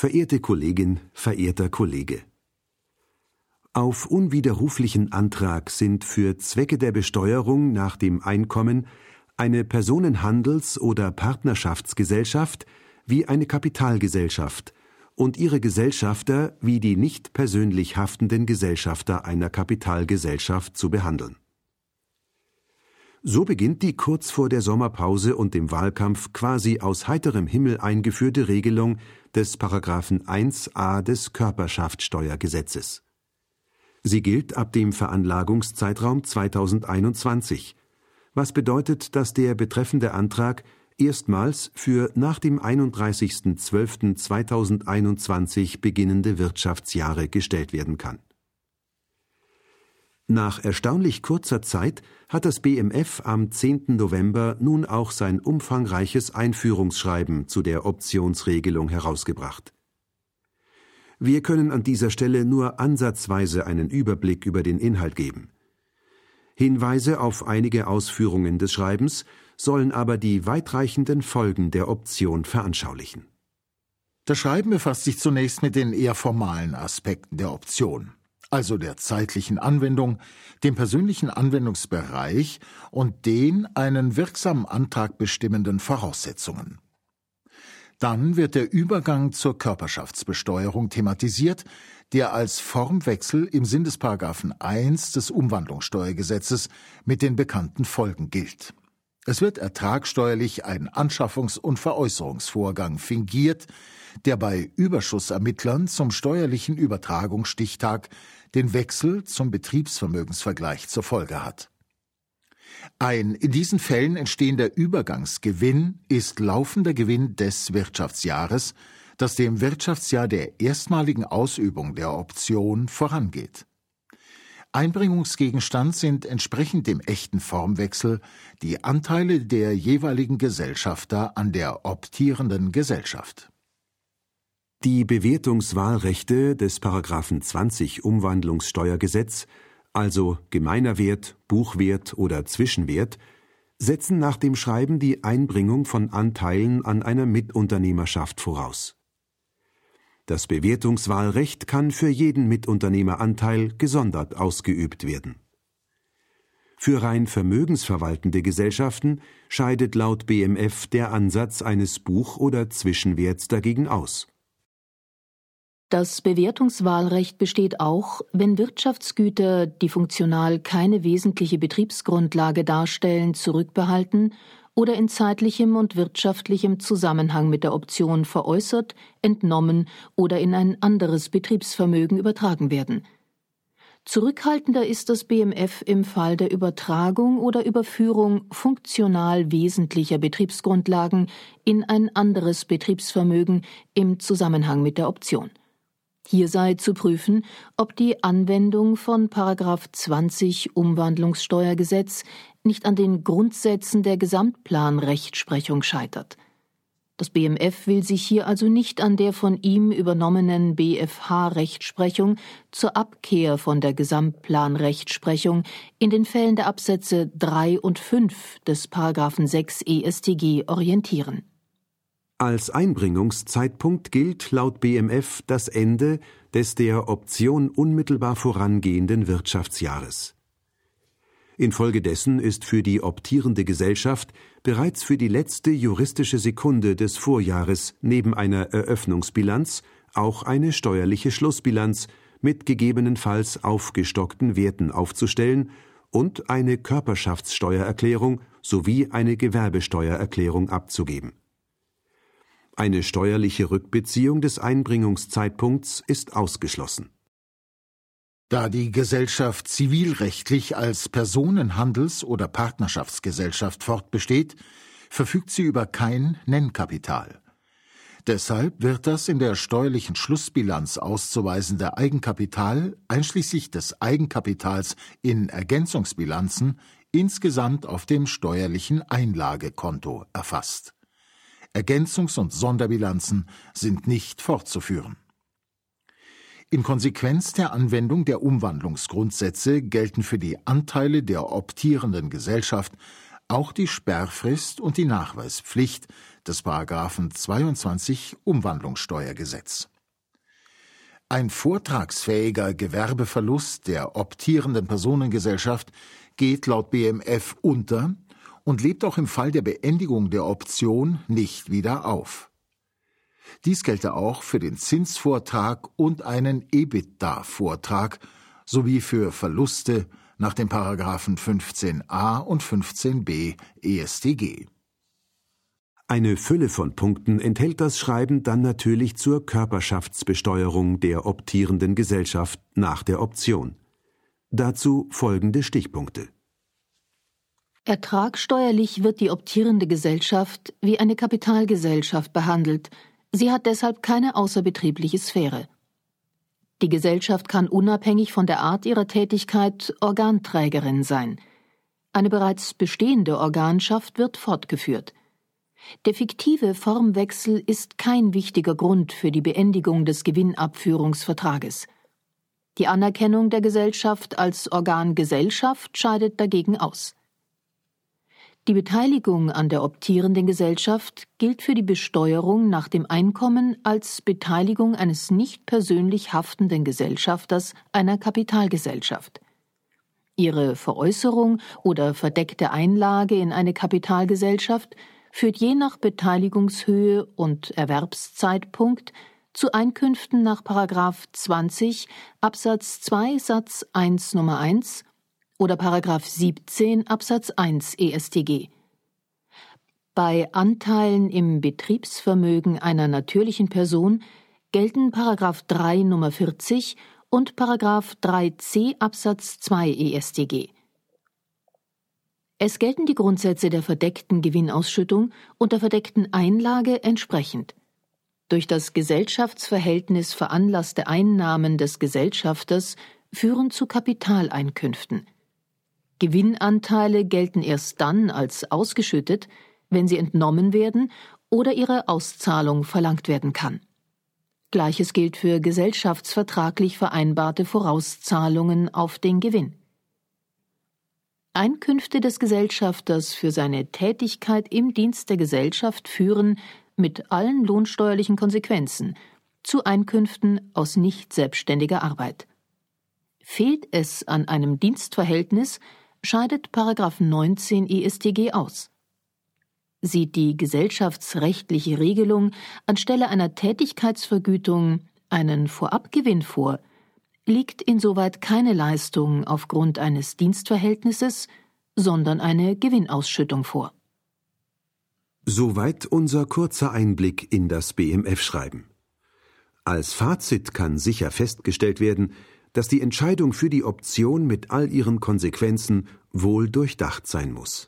Verehrte Kollegin, verehrter Kollege. Auf unwiderruflichen Antrag sind für Zwecke der Besteuerung nach dem Einkommen eine Personenhandels- oder Partnerschaftsgesellschaft wie eine Kapitalgesellschaft und ihre Gesellschafter wie die nicht persönlich haftenden Gesellschafter einer Kapitalgesellschaft zu behandeln. So beginnt die kurz vor der Sommerpause und dem Wahlkampf quasi aus heiterem Himmel eingeführte Regelung des § 1a des Körperschaftssteuergesetzes. Sie gilt ab dem Veranlagungszeitraum 2021, was bedeutet, dass der betreffende Antrag erstmals für nach dem 31.12.2021 beginnende Wirtschaftsjahre gestellt werden kann. Nach erstaunlich kurzer Zeit hat das BMF am 10. November nun auch sein umfangreiches Einführungsschreiben zu der Optionsregelung herausgebracht. Wir können an dieser Stelle nur ansatzweise einen Überblick über den Inhalt geben. Hinweise auf einige Ausführungen des Schreibens sollen aber die weitreichenden Folgen der Option veranschaulichen. Das Schreiben befasst sich zunächst mit den eher formalen Aspekten der Option, also der zeitlichen Anwendung, dem persönlichen Anwendungsbereich und den einen wirksamen Antrag bestimmenden Voraussetzungen. Dann wird der Übergang zur Körperschaftsbesteuerung thematisiert, der als Formwechsel im Sinn des § 1 des Umwandlungssteuergesetzes mit den bekannten Folgen gilt. Es wird ertragsteuerlich ein Anschaffungs- und Veräußerungsvorgang fingiert, der bei Überschussermittlern zum steuerlichen Übertragungsstichtag den Wechsel zum Betriebsvermögensvergleich zur Folge hat. Ein in diesen Fällen entstehender Übergangsgewinn ist laufender Gewinn des Wirtschaftsjahres, das dem Wirtschaftsjahr der erstmaligen Ausübung der Option vorangeht. Einbringungsgegenstand sind entsprechend dem echten Formwechsel die Anteile der jeweiligen Gesellschafter an der optierenden Gesellschaft. Die Bewertungswahlrechte des § 20 Umwandlungssteuergesetz, also gemeiner Wert, Buchwert oder Zwischenwert, setzen nach dem Schreiben die Einbringung von Anteilen an einer Mitunternehmerschaft voraus. Das Bewertungswahlrecht kann für jeden Mitunternehmeranteil gesondert ausgeübt werden. Für rein vermögensverwaltende Gesellschaften scheidet laut BMF der Ansatz eines Buch- oder Zwischenwerts dagegen aus. Das Bewertungswahlrecht besteht auch, wenn Wirtschaftsgüter, die funktional keine wesentliche Betriebsgrundlage darstellen, zurückbehalten oder in zeitlichem und wirtschaftlichem Zusammenhang mit der Option veräußert, entnommen oder in ein anderes Betriebsvermögen übertragen werden. Zurückhaltender ist das BMF im Fall der Übertragung oder Überführung funktional wesentlicher Betriebsgrundlagen in ein anderes Betriebsvermögen im Zusammenhang mit der Option. Hier sei zu prüfen, ob die Anwendung von § 20 Umwandlungssteuergesetz nicht an den Grundsätzen der Gesamtplanrechtsprechung scheitert. Das BMF will sich hier also nicht an der von ihm übernommenen BFH-Rechtsprechung zur Abkehr von der Gesamtplanrechtsprechung in den Fällen der Absätze 3 und 5 des § 6 EStG orientieren. Als Einbringungszeitpunkt gilt laut BMF das Ende des der Option unmittelbar vorangehenden Wirtschaftsjahres. Infolgedessen ist für die optierende Gesellschaft bereits für die letzte juristische Sekunde des Vorjahres neben einer Eröffnungsbilanz auch eine steuerliche Schlussbilanz mit gegebenenfalls aufgestockten Werten aufzustellen und eine Körperschaftssteuererklärung sowie eine Gewerbesteuererklärung abzugeben. Eine steuerliche Rückbeziehung des Einbringungszeitpunkts ist ausgeschlossen. Da die Gesellschaft zivilrechtlich als Personenhandels- oder Partnerschaftsgesellschaft fortbesteht, verfügt sie über kein Nennkapital. Deshalb wird das in der steuerlichen Schlussbilanz auszuweisende Eigenkapital einschließlich des Eigenkapitals in Ergänzungsbilanzen insgesamt auf dem steuerlichen Einlagekonto erfasst. Ergänzungs- und Sonderbilanzen sind nicht fortzuführen. In Konsequenz der Anwendung der Umwandlungsgrundsätze gelten für die Anteile der optierenden Gesellschaft auch die Sperrfrist und die Nachweispflicht des Paragraphen 22 Umwandlungssteuergesetz. Ein vortragsfähiger Gewerbeverlust der optierenden Personengesellschaft geht laut BMF unter und lebt auch im Fall der Beendigung der Option nicht wieder auf. Dies gelte auch für den Zinsvortrag und einen EBITDA-Vortrag sowie für Verluste nach den Paragraphen 15a und 15b EStG. Eine Fülle von Punkten enthält das Schreiben dann natürlich zur Körperschaftsbesteuerung der optierenden Gesellschaft nach der Option. Dazu folgende Stichpunkte. Ertragsteuerlich wird die optierende Gesellschaft wie eine Kapitalgesellschaft behandelt. Sie hat deshalb keine außerbetriebliche Sphäre. Die Gesellschaft kann unabhängig von der Art ihrer Tätigkeit Organträgerin sein. Eine bereits bestehende Organschaft wird fortgeführt. Der fiktive Formwechsel ist kein wichtiger Grund für die Beendigung des Gewinnabführungsvertrages. Die Anerkennung der Gesellschaft als Organgesellschaft scheidet dagegen aus. Die Beteiligung an der optierenden Gesellschaft gilt für die Besteuerung nach dem Einkommen als Beteiligung eines nicht persönlich haftenden Gesellschafters einer Kapitalgesellschaft. Ihre Veräußerung oder verdeckte Einlage in eine Kapitalgesellschaft führt je nach Beteiligungshöhe und Erwerbszeitpunkt zu Einkünften nach § 20 Absatz 2 Satz 1 Nummer 1 oder § 17 Absatz 1 EStG. Bei Anteilen im Betriebsvermögen einer natürlichen Person gelten § 3 Nummer 40 und § 3c Absatz 2 EStG. Es gelten die Grundsätze der verdeckten Gewinnausschüttung und der verdeckten Einlage entsprechend. Durch das Gesellschaftsverhältnis veranlasste Einnahmen des Gesellschafters führen zu Kapitaleinkünften. Gewinnanteile gelten erst dann als ausgeschüttet, wenn sie entnommen werden oder ihre Auszahlung verlangt werden kann. Gleiches gilt für gesellschaftsvertraglich vereinbarte Vorauszahlungen auf den Gewinn. Einkünfte des Gesellschafters für seine Tätigkeit im Dienst der Gesellschaft führen, mit allen lohnsteuerlichen Konsequenzen, zu Einkünften aus nicht selbstständiger Arbeit. Fehlt es an einem Dienstverhältnis, scheidet § 19 EStG aus. Sieht die gesellschaftsrechtliche Regelung anstelle einer Tätigkeitsvergütung einen Vorabgewinn vor, liegt insoweit keine Leistung aufgrund eines Dienstverhältnisses, sondern eine Gewinnausschüttung vor. Soweit unser kurzer Einblick in das BMF-Schreiben. Als Fazit kann sicher festgestellt werden, dass die Entscheidung für die Option mit all ihren Konsequenzen wohl durchdacht sein muss.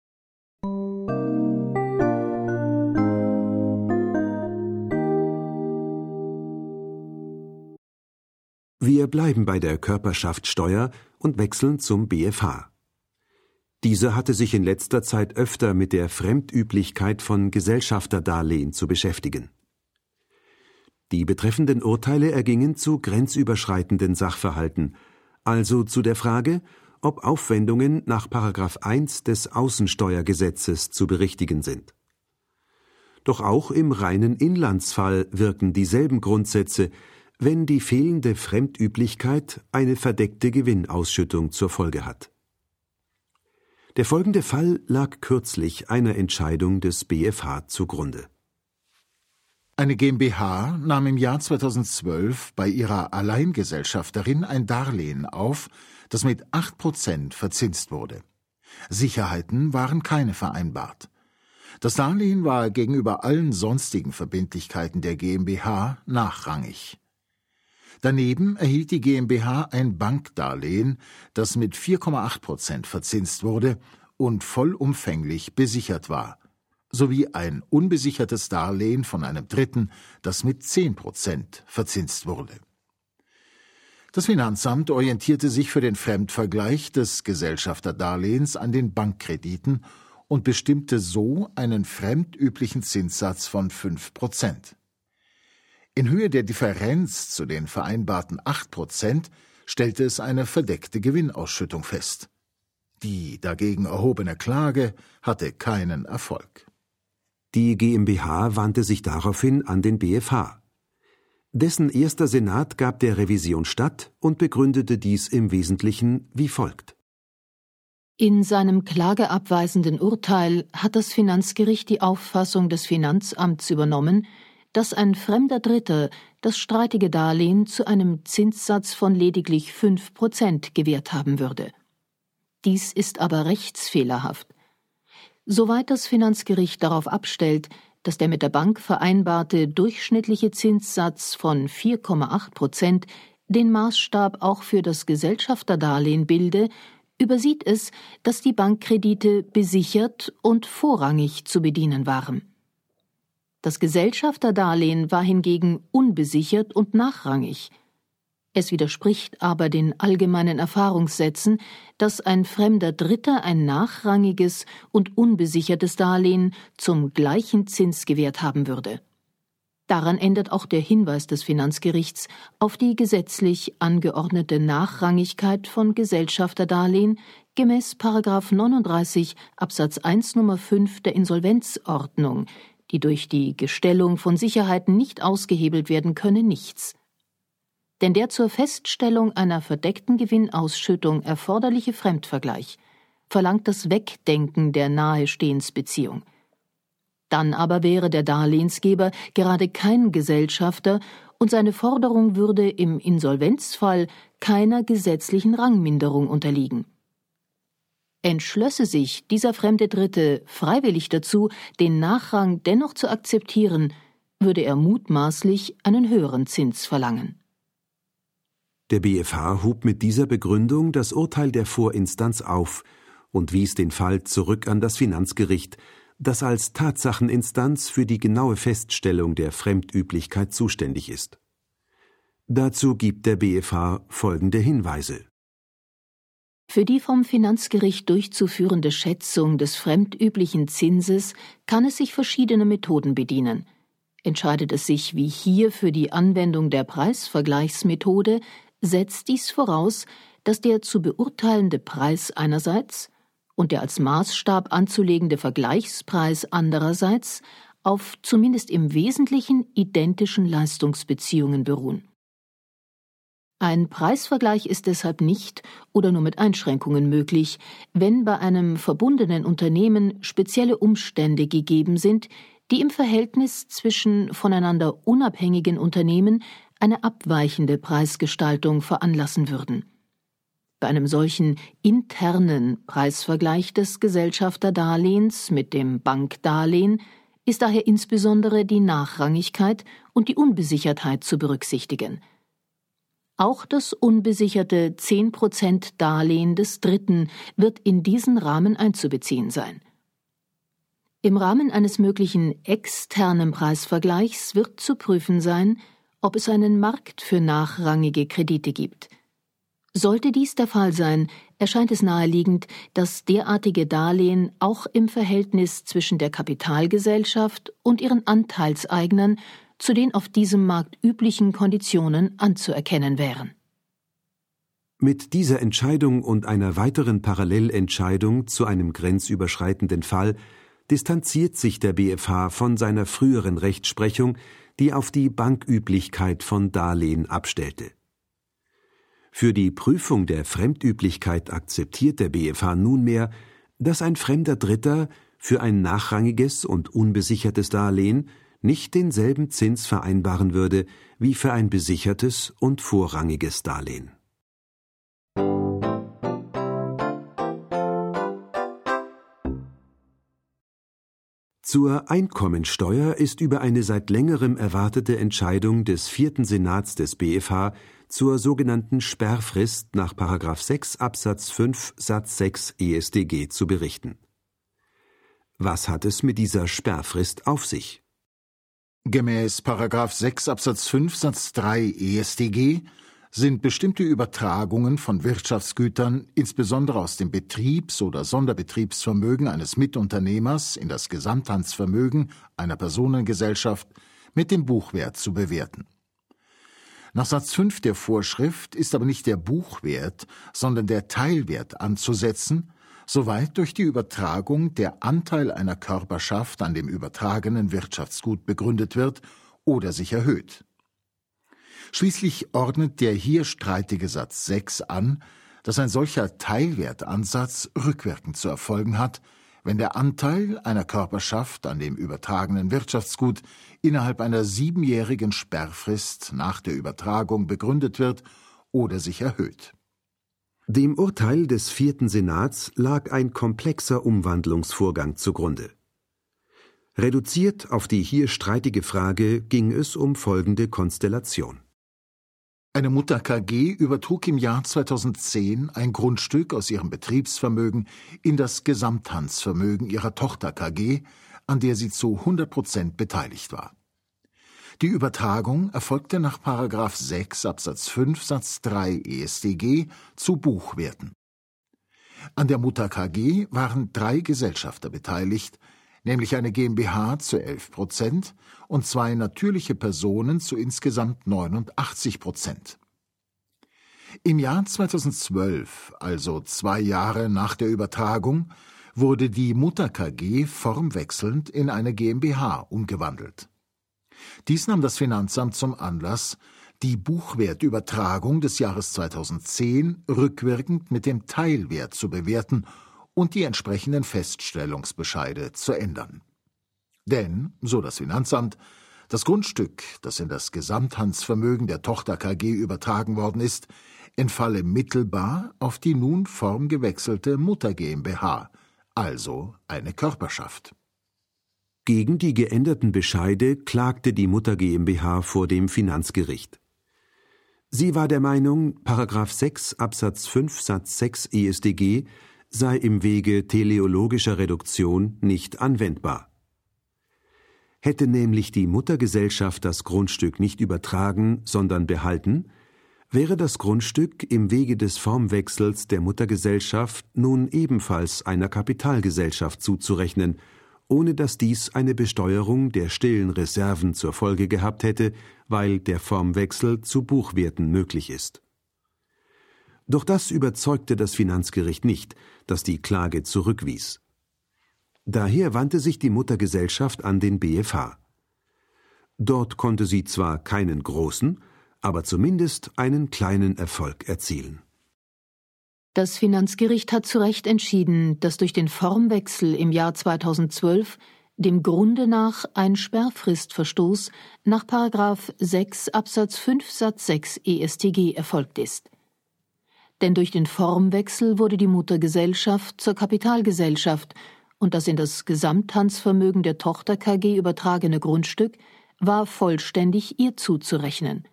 Wir bleiben bei der Körperschaftssteuer und wechseln zum BFH. Dieser hatte sich in letzter Zeit öfter mit der Fremdüblichkeit von Gesellschafterdarlehen zu beschäftigen. Die betreffenden Urteile ergingen zu grenzüberschreitenden Sachverhalten, also zu der Frage, ob Aufwendungen nach § 1 des Außensteuergesetzes zu berichtigen sind. Doch auch im reinen Inlandsfall wirken dieselben Grundsätze, wenn die fehlende Fremdüblichkeit eine verdeckte Gewinnausschüttung zur Folge hat. Der folgende Fall lag kürzlich einer Entscheidung des BFH zugrunde. Eine GmbH nahm im Jahr 2012 bei ihrer Alleingesellschafterin ein Darlehen auf, das mit 8% verzinst wurde. Sicherheiten waren keine vereinbart. Das Darlehen war gegenüber allen sonstigen Verbindlichkeiten der GmbH nachrangig. Daneben erhielt die GmbH ein Bankdarlehen, das mit 4,8% verzinst wurde und vollumfänglich besichert war, sowie ein unbesichertes Darlehen von einem Dritten, das mit 10% verzinst wurde. Das Finanzamt orientierte sich für den Fremdvergleich des Gesellschafterdarlehens an den Bankkrediten und bestimmte so einen fremdüblichen Zinssatz von 5%. In Höhe der Differenz zu den vereinbarten 8% stellte es eine verdeckte Gewinnausschüttung fest. Die dagegen erhobene Klage hatte keinen Erfolg. Die GmbH wandte sich daraufhin an den BfH. Dessen erster Senat gab der Revision statt und begründete dies im Wesentlichen wie folgt. In seinem klageabweisenden Urteil hat das Finanzgericht die Auffassung des Finanzamts übernommen, dass ein fremder Dritter das streitige Darlehen zu einem Zinssatz von lediglich 5% gewährt haben würde. Dies ist aber rechtsfehlerhaft. Soweit das Finanzgericht darauf abstellt, dass der mit der Bank vereinbarte durchschnittliche Zinssatz von 4,8% den Maßstab auch für das Gesellschafterdarlehen bilde, übersieht es, dass die Bankkredite besichert und vorrangig zu bedienen waren. Das Gesellschafterdarlehen war hingegen unbesichert und nachrangig. Es widerspricht aber den allgemeinen Erfahrungssätzen, dass ein fremder Dritter ein nachrangiges und unbesichertes Darlehen zum gleichen Zins gewährt haben würde. Daran ändert auch der Hinweis des Finanzgerichts auf die gesetzlich angeordnete Nachrangigkeit von Gesellschafterdarlehen gemäß § 39 Absatz 1 Nummer 5 der Insolvenzordnung, die durch die Gestellung von Sicherheiten nicht ausgehebelt werden könne, nichts. Denn der zur Feststellung einer verdeckten Gewinnausschüttung erforderliche Fremdvergleich verlangt das Wegdenken der Nahestehensbeziehung. Dann aber wäre der Darlehensgeber gerade kein Gesellschafter und seine Forderung würde im Insolvenzfall keiner gesetzlichen Rangminderung unterliegen. Entschlösse sich dieser fremde Dritte freiwillig dazu, den Nachrang dennoch zu akzeptieren, würde er mutmaßlich einen höheren Zins verlangen. Der BfH hob mit dieser Begründung das Urteil der Vorinstanz auf und wies den Fall zurück an das Finanzgericht, das als Tatsacheninstanz für die genaue Feststellung der Fremdüblichkeit zuständig ist. Dazu gibt der BfH folgende Hinweise. Für die vom Finanzgericht durchzuführende Schätzung des fremdüblichen Zinses kann es sich verschiedener Methoden bedienen. Entscheidet es sich wie hier für die Anwendung der Preisvergleichsmethode, setzt dies voraus, dass der zu beurteilende Preis einerseits und der als Maßstab anzulegende Vergleichspreis andererseits auf zumindest im Wesentlichen identischen Leistungsbeziehungen beruhen. Ein Preisvergleich ist deshalb nicht oder nur mit Einschränkungen möglich, wenn bei einem verbundenen Unternehmen spezielle Umstände gegeben sind, die im Verhältnis zwischen voneinander unabhängigen Unternehmen eine abweichende Preisgestaltung veranlassen würden. Bei einem solchen internen Preisvergleich des Gesellschafterdarlehens mit dem Bankdarlehen ist daher insbesondere die Nachrangigkeit und die Unbesichertheit zu berücksichtigen. Auch das unbesicherte 10% Darlehen des Dritten wird in diesen Rahmen einzubeziehen sein. Im Rahmen eines möglichen externen Preisvergleichs wird zu prüfen sein, ob es einen Markt für nachrangige Kredite gibt. Sollte dies der Fall sein, erscheint es naheliegend, dass derartige Darlehen auch im Verhältnis zwischen der Kapitalgesellschaft und ihren Anteilseignern zu den auf diesem Markt üblichen Konditionen anzuerkennen wären. Mit dieser Entscheidung und einer weiteren Parallelentscheidung zu einem grenzüberschreitenden Fall distanziert sich der BfH von seiner früheren Rechtsprechung, die auf die Banküblichkeit von Darlehen abstellte. Für die Prüfung der Fremdüblichkeit akzeptiert der BfH nunmehr, dass ein fremder Dritter für ein nachrangiges und unbesichertes Darlehen nicht denselben Zins vereinbaren würde wie für ein besichertes und vorrangiges Darlehen. Zur Einkommensteuer ist über eine seit längerem erwartete Entscheidung des 4. Senats des BfH zur sogenannten Sperrfrist nach § 6 Absatz 5 Satz 6 EStG zu berichten. Was hat es mit dieser Sperrfrist auf sich? Gemäß § 6 Absatz 5 Satz 3 EStG sind bestimmte Übertragungen von Wirtschaftsgütern, insbesondere aus dem Betriebs- oder Sonderbetriebsvermögen eines Mitunternehmers in das Gesamthandsvermögen einer Personengesellschaft mit dem Buchwert zu bewerten. Nach Satz 5 der Vorschrift ist aber nicht der Buchwert, sondern der Teilwert anzusetzen, soweit durch die Übertragung der Anteil einer Körperschaft an dem übertragenen Wirtschaftsgut begründet wird oder sich erhöht. Schließlich ordnet der hier streitige Satz 6 an, dass ein solcher Teilwertansatz rückwirkend zu erfolgen hat, wenn der Anteil einer Körperschaft an dem übertragenen Wirtschaftsgut innerhalb einer 7-jährigen Sperrfrist nach der Übertragung begründet wird oder sich erhöht. Dem Urteil des 4. Senats lag ein komplexer Umwandlungsvorgang zugrunde. Reduziert auf die hier streitige Frage ging es um folgende Konstellation. Eine Mutter KG übertrug im Jahr 2010 ein Grundstück aus ihrem Betriebsvermögen in das Gesamthandsvermögen ihrer Tochter KG, an der sie zu 100% beteiligt war. Die Übertragung erfolgte nach § 6 Absatz 5 Satz 3 EStG zu Buchwerten. An der Mutter KG waren 3 Gesellschafter beteiligt, nämlich eine GmbH zu 11% und 2 natürliche Personen zu insgesamt 89%. Im Jahr 2012, also 2 Jahre nach der Übertragung, wurde die Mutter KG formwechselnd in eine GmbH umgewandelt. Dies nahm das Finanzamt zum Anlass, die Buchwertübertragung des Jahres 2010 rückwirkend mit dem Teilwert zu bewerten und die entsprechenden Feststellungsbescheide zu ändern. Denn, so das Finanzamt, das Grundstück, das in das Gesamthandsvermögen der Tochter KG übertragen worden ist, entfalle mittelbar auf die nun formgewechselte Mutter GmbH, also eine Körperschaft. Gegen die geänderten Bescheide klagte die Mutter GmbH vor dem Finanzgericht. Sie war der Meinung, § 6 Absatz 5 Satz 6 EStG sei im Wege teleologischer Reduktion nicht anwendbar. Hätte nämlich die Muttergesellschaft das Grundstück nicht übertragen, sondern behalten, wäre das Grundstück im Wege des Formwechsels der Muttergesellschaft nun ebenfalls einer Kapitalgesellschaft zuzurechnen, ohne dass dies eine Besteuerung der stillen Reserven zur Folge gehabt hätte, weil der Formwechsel zu Buchwerten möglich ist. Doch das überzeugte das Finanzgericht nicht, das die Klage zurückwies. Daher wandte sich die Muttergesellschaft an den BfH. Dort konnte sie zwar keinen großen, aber zumindest einen kleinen Erfolg erzielen. Das Finanzgericht hat zu Recht entschieden, dass durch den Formwechsel im Jahr 2012 dem Grunde nach ein Sperrfristverstoß nach § 6 Absatz 5 Satz 6 EStG erfolgt ist. Denn durch den Formwechsel wurde die Muttergesellschaft zur Kapitalgesellschaft und das in das Gesamthandsvermögen der Tochter KG übertragene Grundstück war vollständig ihr zuzurechnen.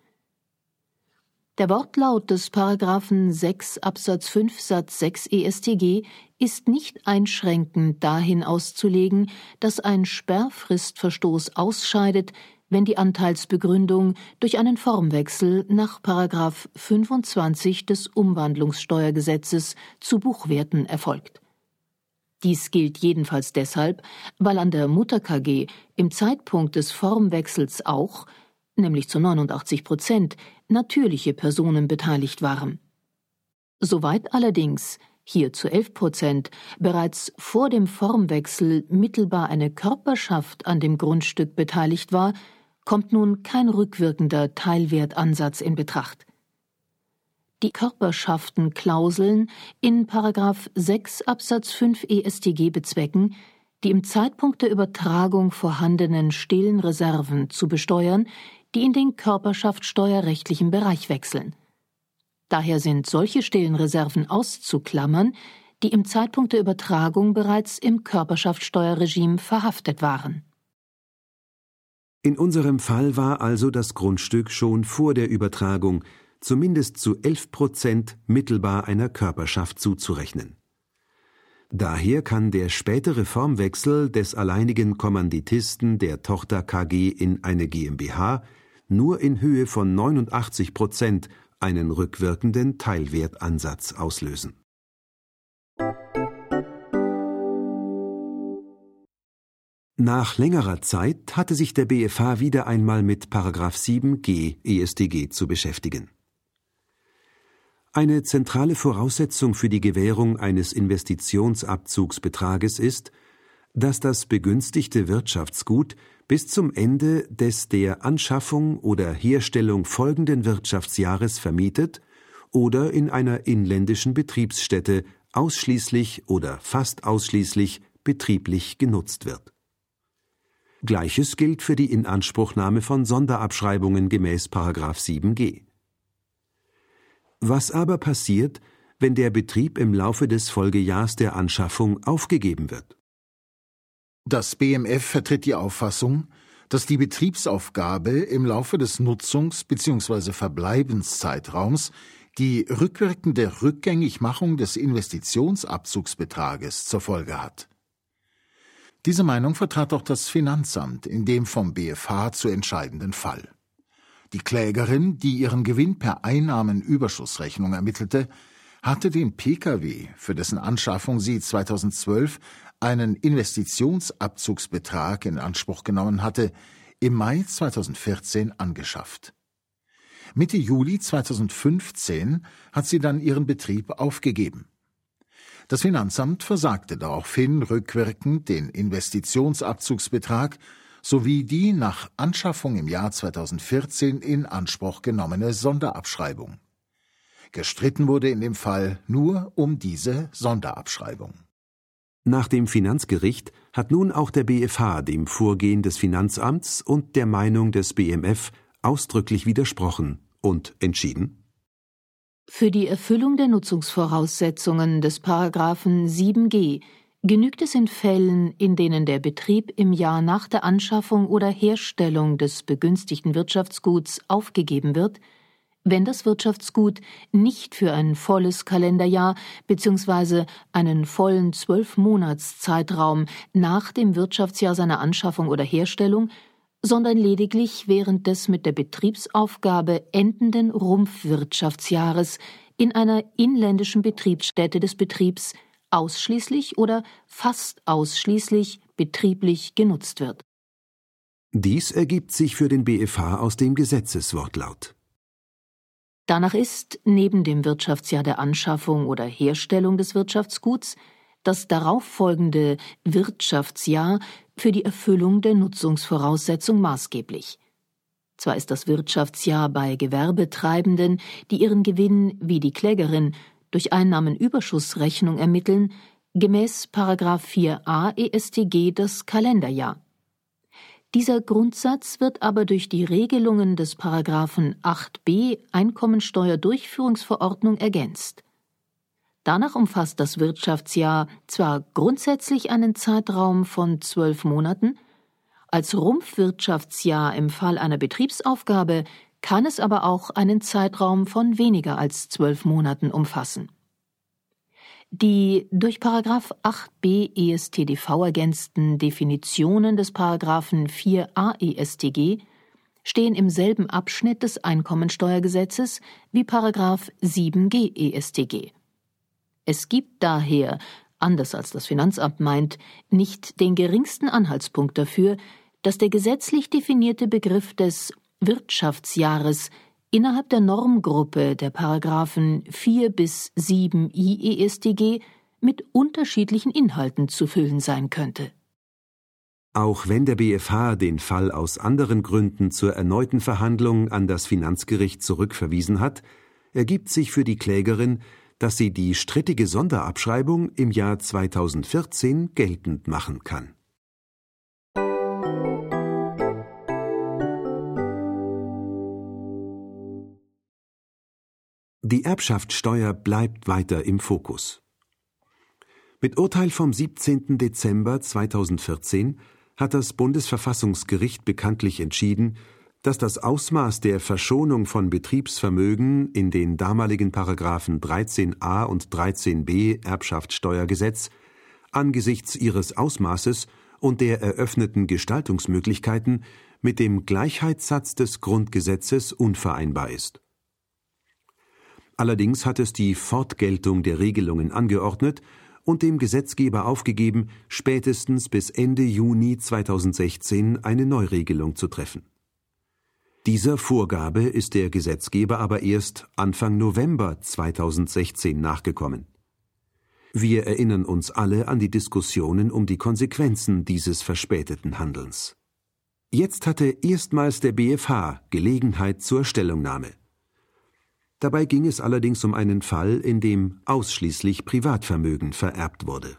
Der Wortlaut des § 6 Absatz 5 Satz 6 EStG ist nicht einschränkend dahin auszulegen, dass ein Sperrfristverstoß ausscheidet, wenn die Anteilsbegründung durch einen Formwechsel nach § 25 des Umwandlungssteuergesetzes zu Buchwerten erfolgt. Dies gilt jedenfalls deshalb, weil an der Mutter KG im Zeitpunkt des Formwechsels auch, nämlich zu 89%, natürliche Personen beteiligt waren. Soweit allerdings, hier zu 11%, bereits vor dem Formwechsel mittelbar eine Körperschaft an dem Grundstück beteiligt war, kommt nun kein rückwirkender Teilwertansatz in Betracht. Die Körperschaftenklauseln in § 6 Absatz 5 EStG bezwecken, die im Zeitpunkt der Übertragung vorhandenen stillen Reserven zu besteuern, die in den körperschaftsteuerrechtlichen Bereich wechseln. Daher sind solche stillen Reserven auszuklammern, die im Zeitpunkt der Übertragung bereits im Körperschaftsteuerregime verhaftet waren. In unserem Fall war also das Grundstück schon vor der Übertragung zumindest zu 11% mittelbar einer Körperschaft zuzurechnen. Daher kann der spätere Formwechsel des alleinigen Kommanditisten der Tochter KG in eine GmbH nur in Höhe von 89% einen rückwirkenden Teilwertansatz auslösen. Nach längerer Zeit hatte sich der BfH wieder einmal mit § 7g EStG zu beschäftigen. Eine zentrale Voraussetzung für die Gewährung eines Investitionsabzugsbetrages ist, dass das begünstigte Wirtschaftsgut bis zum Ende des der Anschaffung oder Herstellung folgenden Wirtschaftsjahres vermietet oder in einer inländischen Betriebsstätte ausschließlich oder fast ausschließlich betrieblich genutzt wird. Gleiches gilt für die Inanspruchnahme von Sonderabschreibungen gemäß § 7g. Was aber passiert, wenn der Betrieb im Laufe des Folgejahrs der Anschaffung aufgegeben wird? Das BMF vertritt die Auffassung, dass die Betriebsaufgabe im Laufe des Nutzungs- bzw. Verbleibenszeitraums die rückwirkende Rückgängigmachung des Investitionsabzugsbetrages zur Folge hat. Diese Meinung vertrat auch das Finanzamt in dem vom BfH zu entscheidenden Fall. Die Klägerin, die ihren Gewinn per Einnahmenüberschussrechnung ermittelte, hatte den Pkw, für dessen Anschaffung sie 2012 einen Investitionsabzugsbetrag in Anspruch genommen hatte, im Mai 2014 angeschafft. Mitte Juli 2015 hat sie dann ihren Betrieb aufgegeben. Das Finanzamt versagte daraufhin rückwirkend den Investitionsabzugsbetrag sowie die nach Anschaffung im Jahr 2014 in Anspruch genommene Sonderabschreibung. Gestritten wurde in dem Fall nur um diese Sonderabschreibung. Nach dem Finanzgericht hat nun auch der BfH dem Vorgehen des Finanzamts und der Meinung des BMF ausdrücklich widersprochen und entschieden: Für die Erfüllung der Nutzungsvoraussetzungen des § 7g genügt es in Fällen, in denen der Betrieb im Jahr nach der Anschaffung oder Herstellung des begünstigten Wirtschaftsguts aufgegeben wird, wenn das Wirtschaftsgut nicht für ein volles Kalenderjahr bzw. einen vollen 12-Monats-Zeitraum nach dem Wirtschaftsjahr seiner Anschaffung oder Herstellung, sondern lediglich während des mit der Betriebsaufgabe endenden Rumpfwirtschaftsjahres in einer inländischen Betriebsstätte des Betriebs ausschließlich oder fast ausschließlich betrieblich genutzt wird. Dies ergibt sich für den BfH aus dem Gesetzeswortlaut. Danach ist, neben dem Wirtschaftsjahr der Anschaffung oder Herstellung des Wirtschaftsguts, das darauffolgende Wirtschaftsjahr für die Erfüllung der Nutzungsvoraussetzung maßgeblich. Zwar ist das Wirtschaftsjahr bei Gewerbetreibenden, die ihren Gewinn, wie die Klägerin, durch Einnahmenüberschussrechnung ermitteln, gemäß § 4a EStG das Kalenderjahr. Dieser Grundsatz wird aber durch die Regelungen des § 8b Einkommensteuerdurchführungsverordnung ergänzt. Danach umfasst das Wirtschaftsjahr zwar grundsätzlich einen Zeitraum von 12 Monaten, als Rumpfwirtschaftsjahr im Fall einer Betriebsaufgabe kann es aber auch einen Zeitraum von weniger als 12 Monaten umfassen. Die durch § 8b EStDV ergänzten Definitionen des § 4a EStG stehen im selben Abschnitt des Einkommensteuergesetzes wie § 7g EStG. Es gibt daher, anders als das Finanzamt meint, nicht den geringsten Anhaltspunkt dafür, dass der gesetzlich definierte Begriff des Wirtschaftsjahres innerhalb der Normgruppe der Paragraphen 4 bis 7i EStG mit unterschiedlichen Inhalten zu füllen sein könnte. Auch wenn der BfH den Fall aus anderen Gründen zur erneuten Verhandlung an das Finanzgericht zurückverwiesen hat, ergibt sich für die Klägerin, dass sie die strittige Sonderabschreibung im Jahr 2014 geltend machen kann. Die Erbschaftssteuer bleibt weiter im Fokus. Mit Urteil vom 17. Dezember 2014 hat das Bundesverfassungsgericht bekanntlich entschieden, dass das Ausmaß der Verschonung von Betriebsvermögen in den damaligen Paragraphen 13a und 13b Erbschaftssteuergesetz angesichts ihres Ausmaßes und der eröffneten Gestaltungsmöglichkeiten mit dem Gleichheitssatz des Grundgesetzes unvereinbar ist. Allerdings hat es die Fortgeltung der Regelungen angeordnet und dem Gesetzgeber aufgegeben, spätestens bis Ende Juni 2016 eine Neuregelung zu treffen. Dieser Vorgabe ist der Gesetzgeber aber erst Anfang November 2016 nachgekommen. Wir erinnern uns alle an die Diskussionen um die Konsequenzen dieses verspäteten Handelns. Jetzt hatte erstmals der BfH Gelegenheit zur Stellungnahme. Dabei ging es allerdings um einen Fall, in dem ausschließlich Privatvermögen vererbt wurde.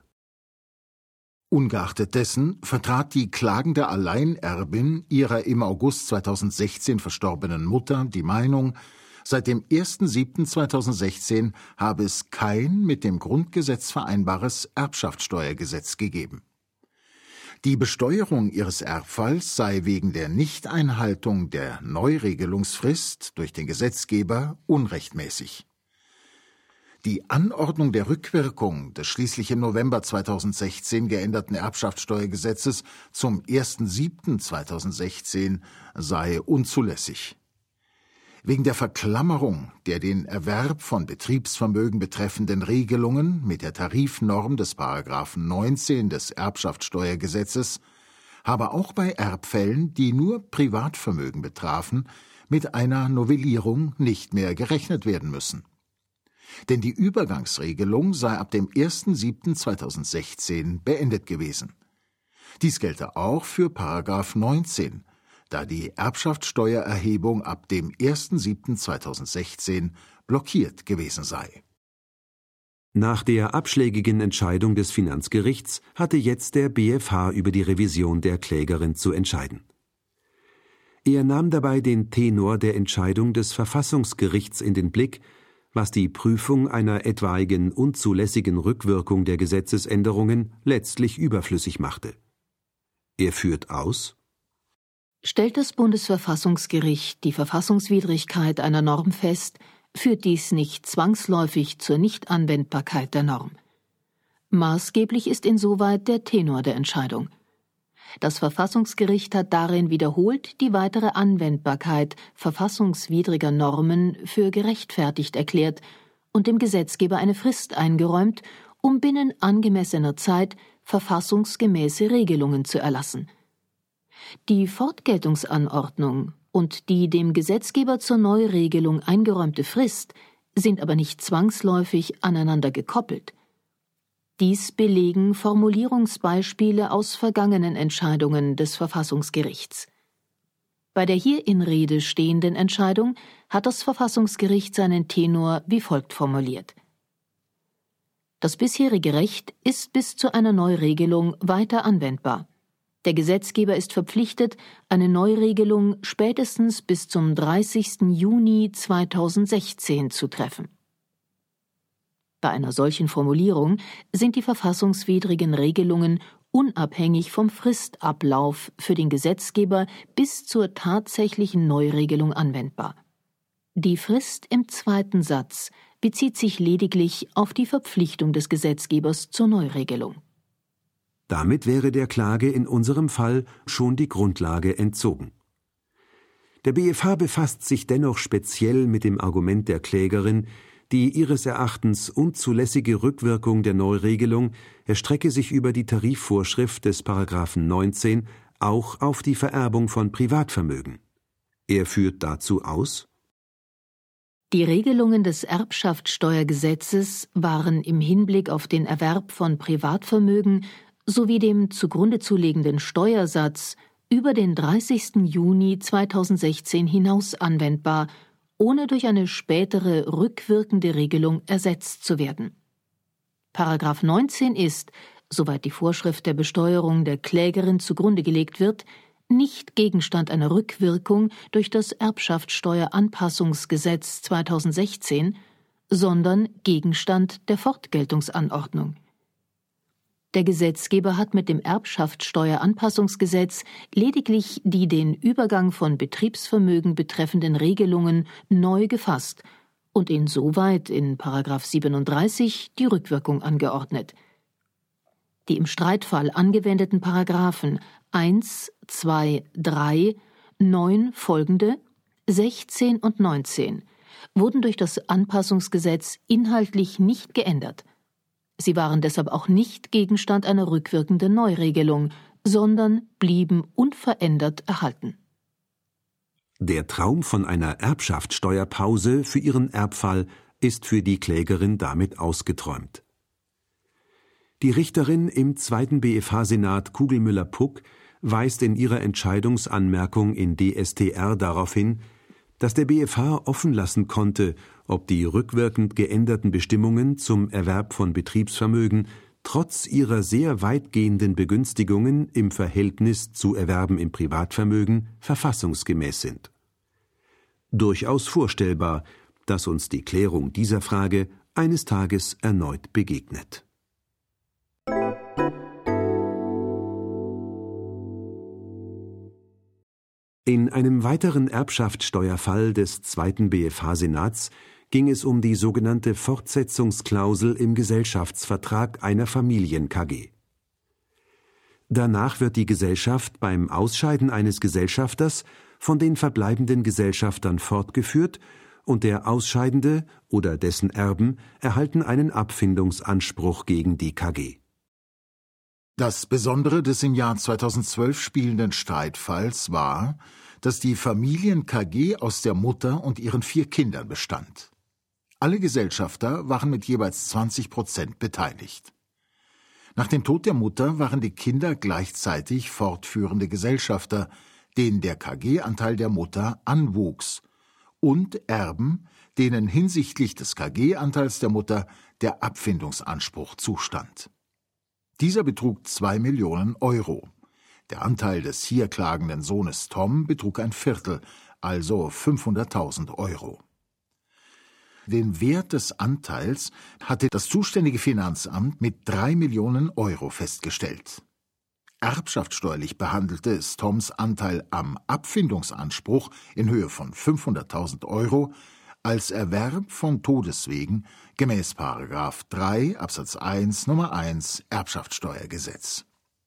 Ungeachtet dessen vertrat die klagende Alleinerbin ihrer im August 2016 verstorbenen Mutter die Meinung, seit dem 1.7.2016 habe es kein mit dem Grundgesetz vereinbares Erbschaftssteuergesetz gegeben. Die Besteuerung ihres Erbfalls sei wegen der Nichteinhaltung der Neuregelungsfrist durch den Gesetzgeber unrechtmäßig. Die Anordnung der Rückwirkung des schließlich im November 2016 geänderten Erbschaftssteuergesetzes zum 1.7.2016 sei unzulässig. Wegen der Verklammerung der den Erwerb von Betriebsvermögen betreffenden Regelungen mit der Tarifnorm des § 19 des Erbschaftssteuergesetzes habe auch bei Erbfällen, die nur Privatvermögen betrafen, mit einer Novellierung nicht mehr gerechnet werden müssen. Denn die Übergangsregelung sei ab dem 1.7.2016 beendet gewesen. Dies gelte auch für § 19, da die Erbschaftssteuererhebung ab dem 1.7.2016 blockiert gewesen sei. Nach der abschlägigen Entscheidung des Finanzgerichts hatte jetzt der BfH über die Revision der Klägerin zu entscheiden. Er nahm dabei den Tenor der Entscheidung des Verfassungsgerichts in den Blick, was die Prüfung einer etwaigen unzulässigen Rückwirkung der Gesetzesänderungen letztlich überflüssig machte. Er führt aus: Stellt das Bundesverfassungsgericht die Verfassungswidrigkeit einer Norm fest, führt dies nicht zwangsläufig zur Nichtanwendbarkeit der Norm. Maßgeblich ist insoweit der Tenor der Entscheidung. Das Verfassungsgericht hat darin wiederholt die weitere Anwendbarkeit verfassungswidriger Normen für gerechtfertigt erklärt und dem Gesetzgeber eine Frist eingeräumt, um binnen angemessener Zeit verfassungsgemäße Regelungen zu erlassen. Die Fortgeltungsanordnung und die dem Gesetzgeber zur Neuregelung eingeräumte Frist sind aber nicht zwangsläufig aneinander gekoppelt. Dies belegen Formulierungsbeispiele aus vergangenen Entscheidungen des Verfassungsgerichts. Bei der hier in Rede stehenden Entscheidung hat das Verfassungsgericht seinen Tenor wie folgt formuliert: Das bisherige Recht ist bis zu einer Neuregelung weiter anwendbar. Der Gesetzgeber ist verpflichtet, eine Neuregelung spätestens bis zum 30. Juni 2016 zu treffen. Bei einer solchen Formulierung sind die verfassungswidrigen Regelungen unabhängig vom Fristablauf für den Gesetzgeber bis zur tatsächlichen Neuregelung anwendbar. Die Frist im zweiten Satz bezieht sich lediglich auf die Verpflichtung des Gesetzgebers zur Neuregelung. Damit wäre der Klage in unserem Fall schon die Grundlage entzogen. Der BfH befasst sich dennoch speziell mit dem Argument der Klägerin, die ihres Erachtens unzulässige Rückwirkung der Neuregelung erstrecke sich über die Tarifvorschrift des § 19 auch auf die Vererbung von Privatvermögen. Er führt dazu aus: Die Regelungen des Erbschaftssteuergesetzes waren im Hinblick auf den Erwerb von Privatvermögen sowie dem zugrunde zu legenden Steuersatz über den 30. Juni 2016 hinaus anwendbar, ohne durch eine spätere rückwirkende Regelung ersetzt zu werden. § 19 ist, soweit die Vorschrift der Besteuerung der Klägerin zugrunde gelegt wird, nicht Gegenstand einer Rückwirkung durch das Erbschaftssteueranpassungsgesetz 2016, sondern Gegenstand der Fortgeltungsanordnung. Der Gesetzgeber hat mit dem Erbschaftssteueranpassungsgesetz lediglich die den Übergang von Betriebsvermögen betreffenden Regelungen neu gefasst und insoweit in § 37 die Rückwirkung angeordnet. Die im Streitfall angewendeten Paragraphen 1, 2, 3, 9 folgende, 16 und 19 wurden durch das Anpassungsgesetz inhaltlich nicht geändert. Sie waren deshalb auch nicht Gegenstand einer rückwirkenden Neuregelung, sondern blieben unverändert erhalten. Der Traum von einer Erbschaftssteuerpause für ihren Erbfall ist für die Klägerin damit ausgeträumt. Die Richterin im 2. BFH-Senat Kugelmüller-Puck weist in ihrer Entscheidungsanmerkung in DStR darauf hin, dass der BFH offen lassen konnte, ob die rückwirkend geänderten Bestimmungen zum Erwerb von Betriebsvermögen trotz ihrer sehr weitgehenden Begünstigungen im Verhältnis zu Erwerben im Privatvermögen verfassungsgemäß sind. Durchaus vorstellbar, dass uns die Klärung dieser Frage eines Tages erneut begegnet. In einem weiteren Erbschaftssteuerfall des 2. BFH-Senats ging es um die sogenannte Fortsetzungsklausel im Gesellschaftsvertrag einer Familien-KG. Danach wird die Gesellschaft beim Ausscheiden eines Gesellschafters von den verbleibenden Gesellschaftern fortgeführt und der Ausscheidende oder dessen Erben erhalten einen Abfindungsanspruch gegen die KG. Das Besondere des im Jahr 2012 spielenden Streitfalls war, dass die Familien-KG aus der Mutter und ihren 4 Kindern bestand. Alle Gesellschafter waren mit jeweils 20% beteiligt. Nach dem Tod der Mutter waren die Kinder gleichzeitig fortführende Gesellschafter, denen der KG-Anteil der Mutter anwuchs, und Erben, denen hinsichtlich des KG-Anteils der Mutter der Abfindungsanspruch zustand. Dieser betrug 2 Millionen Euro. Der Anteil des hier klagenden Sohnes Tom betrug 1/4, also 500.000 Euro. Den Wert des Anteils hatte das zuständige Finanzamt mit 3 Millionen Euro festgestellt. Erbschaftssteuerlich behandelte es Toms Anteil am Abfindungsanspruch in Höhe von 500.000 Euro als Erwerb von Todeswegen gemäß § 3 Absatz 1 Nummer 1 Erbschaftssteuergesetz.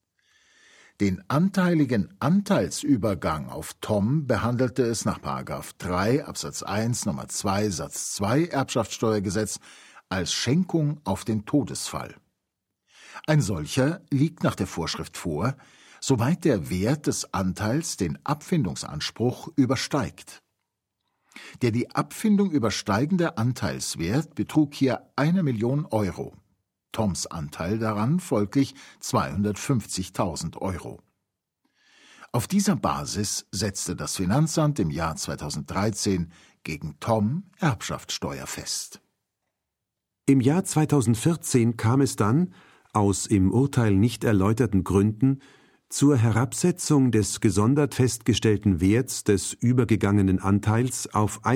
Den anteiligen Anteilsübergang auf Tom behandelte es nach § 3 Absatz 1 Nummer 2 Satz 2 Erbschaftssteuergesetz als Schenkung auf den Todesfall. Ein solcher liegt nach der Vorschrift vor, soweit der Wert des Anteils den Abfindungsanspruch übersteigt. Der die Abfindung übersteigende Anteilswert betrug hier 1 Million Euro. Toms Anteil daran folglich 250.000 Euro. Auf dieser Basis setzte das Finanzamt im Jahr 2013 gegen Tom Erbschaftssteuer fest. Im Jahr 2014 kam es dann, aus im Urteil nicht erläuterten Gründen, zur Herabsetzung des gesondert festgestellten Werts des übergegangenen Anteils auf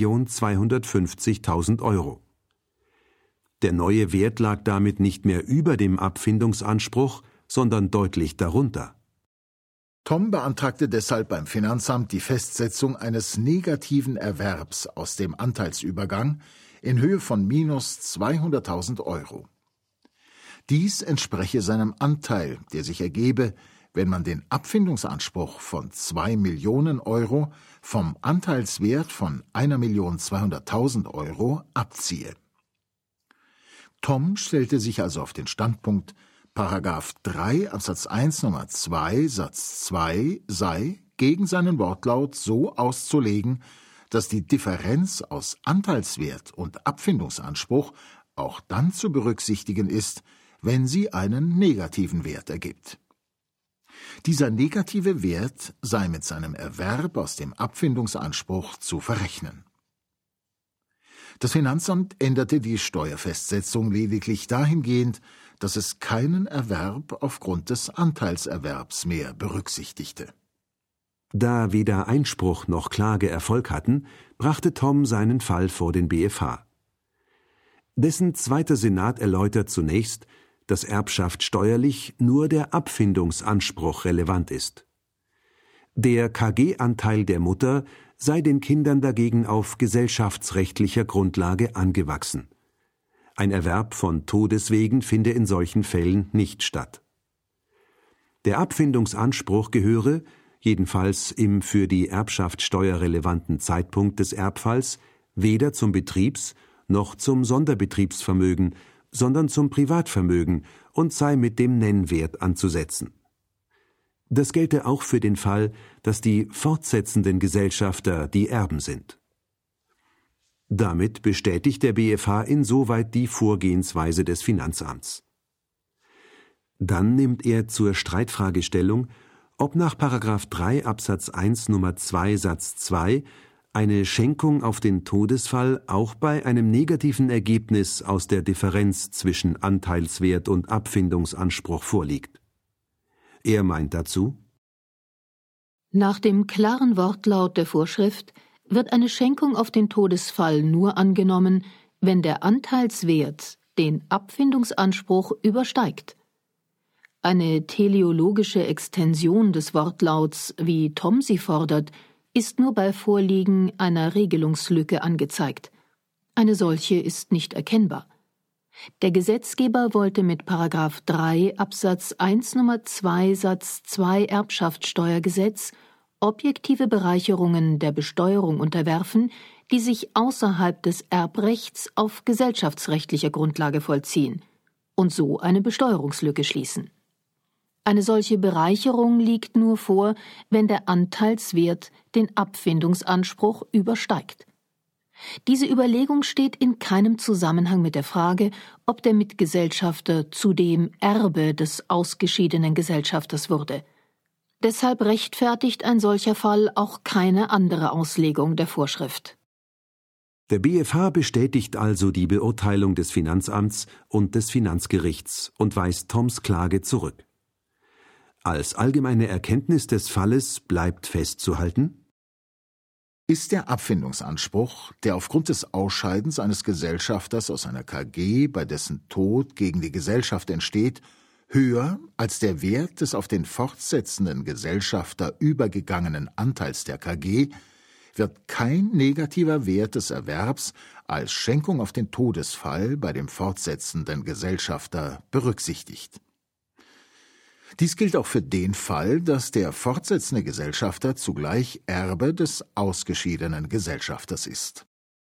1.250.000 Euro. Der neue Wert lag damit nicht mehr über dem Abfindungsanspruch, sondern deutlich darunter. Tom beantragte deshalb beim Finanzamt die Festsetzung eines negativen Erwerbs aus dem Anteilsübergang in Höhe von minus 200.000 Euro. Dies entspreche seinem Anteil, der sich ergebe, wenn man den Abfindungsanspruch von 2 Millionen Euro vom Anteilswert von 1.200.000 Euro abziehe. Tom stellte sich also auf den Standpunkt, § 3 Absatz 1 Nummer 2 Satz 2 sei gegen seinen Wortlaut so auszulegen, dass die Differenz aus Anteilswert und Abfindungsanspruch auch dann zu berücksichtigen ist, wenn sie einen negativen Wert ergibt. Dieser negative Wert sei mit seinem Erwerb aus dem Abfindungsanspruch zu verrechnen. Das Finanzamt änderte die Steuerfestsetzung lediglich dahingehend, dass es keinen Erwerb aufgrund des Anteilserwerbs mehr berücksichtigte. Da weder Einspruch noch Klage Erfolg hatten, brachte Tom seinen Fall vor den BFH. Dessen 2. Senat erläutert zunächst, dass Erbschaft steuerlich nur der Abfindungsanspruch relevant ist. Der KG-Anteil der Mutter sei den Kindern dagegen auf gesellschaftsrechtlicher Grundlage angewachsen. Ein Erwerb von Todeswegen finde in solchen Fällen nicht statt. Der Abfindungsanspruch gehöre, jedenfalls im für die Erbschaftssteuer relevanten Zeitpunkt des Erbfalls, weder zum Betriebs- noch zum Sonderbetriebsvermögen, sondern zum Privatvermögen und sei mit dem Nennwert anzusetzen. Das gelte auch für den Fall, dass die fortsetzenden Gesellschafter die Erben sind. Damit bestätigt der BfH insoweit die Vorgehensweise des Finanzamts. Dann nimmt er zur Streitfrage Stellung, ob nach § 3 Absatz 1 Nummer 2 Satz 2 eine Schenkung auf den Todesfall auch bei einem negativen Ergebnis aus der Differenz zwischen Anteilswert und Abfindungsanspruch vorliegt. Er meint dazu: Nach dem klaren Wortlaut der Vorschrift wird eine Schenkung auf den Todesfall nur angenommen, wenn der Anteilswert den Abfindungsanspruch übersteigt. Eine teleologische Extension des Wortlauts, wie Thom sie fordert, ist nur bei Vorliegen einer Regelungslücke angezeigt. Eine solche ist nicht erkennbar. Der Gesetzgeber wollte mit § 3 Absatz 1 Nummer 2 Satz 2 Erbschaftssteuergesetz objektive Bereicherungen der Besteuerung unterwerfen, die sich außerhalb des Erbrechts auf gesellschaftsrechtlicher Grundlage vollziehen und so eine Besteuerungslücke schließen. Eine solche Bereicherung liegt nur vor, wenn der Anteilswert den Abfindungsanspruch übersteigt. Diese Überlegung steht in keinem Zusammenhang mit der Frage, ob der Mitgesellschafter zudem Erbe des ausgeschiedenen Gesellschafters wurde. Deshalb rechtfertigt ein solcher Fall auch keine andere Auslegung der Vorschrift. Der BfH bestätigt also die Beurteilung des Finanzamts und des Finanzgerichts und weist Thoms Klage zurück. Als allgemeine Erkenntnis des Falles bleibt festzuhalten: Ist der Abfindungsanspruch, der aufgrund des Ausscheidens eines Gesellschafters aus einer KG, bei dessen Tod gegen die Gesellschaft entsteht, höher als der Wert des auf den fortsetzenden Gesellschafter übergegangenen Anteils der KG, wird kein negativer Wert des Erwerbs als Schenkung auf den Todesfall bei dem fortsetzenden Gesellschafter berücksichtigt. Dies gilt auch für den Fall, dass der fortsetzende Gesellschafter zugleich Erbe des ausgeschiedenen Gesellschafters ist.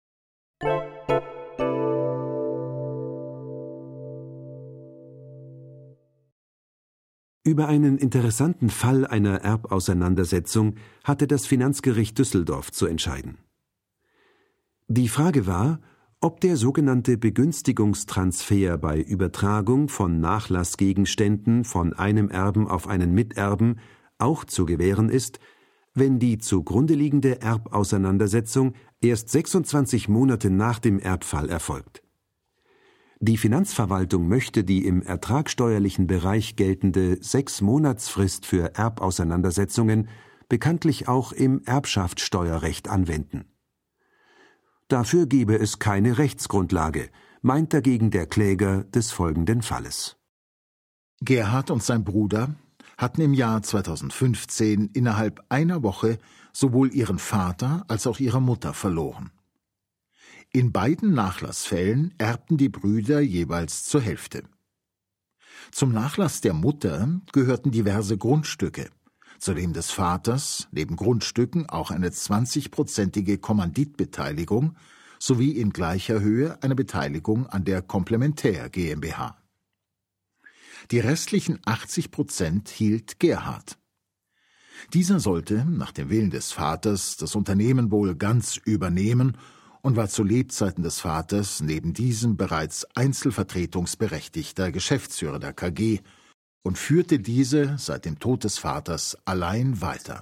Über einen interessanten Fall einer Erbauseinandersetzung hatte das Finanzgericht Düsseldorf zu entscheiden. Die Frage war, ob der sogenannte Begünstigungstransfer bei Übertragung von Nachlassgegenständen von einem Erben auf einen Miterben auch zu gewähren ist, wenn die zugrunde liegende Erbauseinandersetzung erst 26 Monate nach dem Erbfall erfolgt. Die Finanzverwaltung möchte die im ertragsteuerlichen Bereich geltende 6-Monatsfrist für Erbauseinandersetzungen bekanntlich auch im Erbschaftssteuerrecht anwenden. Dafür gebe es keine Rechtsgrundlage, meint dagegen der Kläger des folgenden Falles. Gerhard und sein Bruder hatten im Jahr 2015 innerhalb einer Woche sowohl ihren Vater als auch ihre Mutter verloren. In beiden Nachlassfällen erbten die Brüder jeweils zur Hälfte. Zum Nachlass der Mutter gehörten diverse Grundstücke, zu dem des Vaters neben Grundstücken auch eine 20-prozentige Kommanditbeteiligung sowie in gleicher Höhe eine Beteiligung an der Komplementär GmbH. Die restlichen 80% hielt Gerhard. Dieser sollte, nach dem Willen des Vaters, das Unternehmen wohl ganz übernehmen und war zu Lebzeiten des Vaters neben diesem bereits einzelvertretungsberechtigter Geschäftsführer der KG und führte diese seit dem Tod des Vaters allein weiter.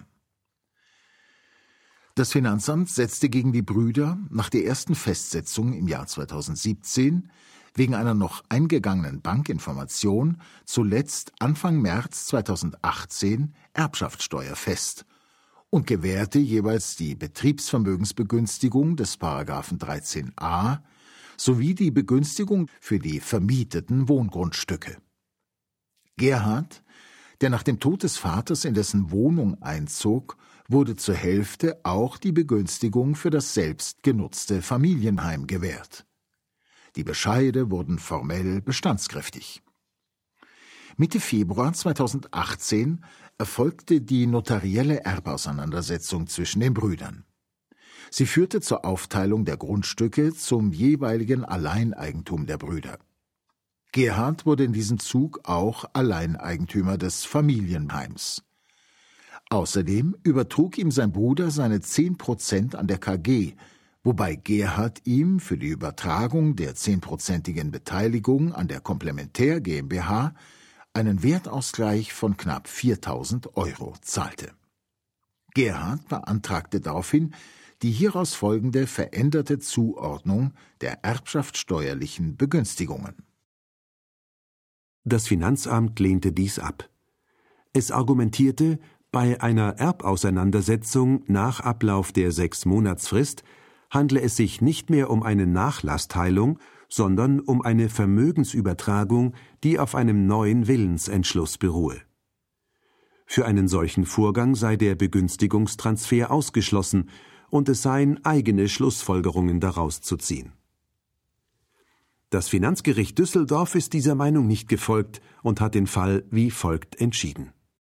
Das Finanzamt setzte gegen die Brüder nach der ersten Festsetzung im Jahr 2017 wegen einer noch eingegangenen Bankinformation zuletzt Anfang März 2018 Erbschaftssteuer fest und gewährte jeweils die Betriebsvermögensbegünstigung des § 13a sowie die Begünstigung für die vermieteten Wohngrundstücke. Gerhard, der nach dem Tod des Vaters in dessen Wohnung einzog, wurde zur Hälfte auch die Begünstigung für das selbst genutzte Familienheim gewährt. Die Bescheide wurden formell bestandskräftig. Mitte Februar 2018 erfolgte die notarielle Erbauseinandersetzung zwischen den Brüdern. Sie führte zur Aufteilung der Grundstücke zum jeweiligen Alleineigentum der Brüder. Gerhard wurde in diesem Zug auch Alleineigentümer des Familienheims. Außerdem übertrug ihm sein Bruder seine 10% an der KG, wobei Gerhard ihm für die Übertragung der 10%igen Beteiligung an der Komplementär GmbH einen Wertausgleich von knapp 4.000 € zahlte. Gerhard beantragte daraufhin die hieraus folgende veränderte Zuordnung der erbschaftssteuerlichen Begünstigungen. Das Finanzamt lehnte dies ab. Es argumentierte, bei einer Erbauseinandersetzung nach Ablauf der 6-Monatsfrist handle es sich nicht mehr um eine Nachlassteilung, sondern um eine Vermögensübertragung, die auf einem neuen Willensentschluss beruhe. Für einen solchen Vorgang sei der Begünstigungstransfer ausgeschlossen und es seien eigene Schlussfolgerungen daraus zu ziehen. Das Finanzgericht Düsseldorf ist dieser Meinung nicht gefolgt und hat den Fall wie folgt entschieden.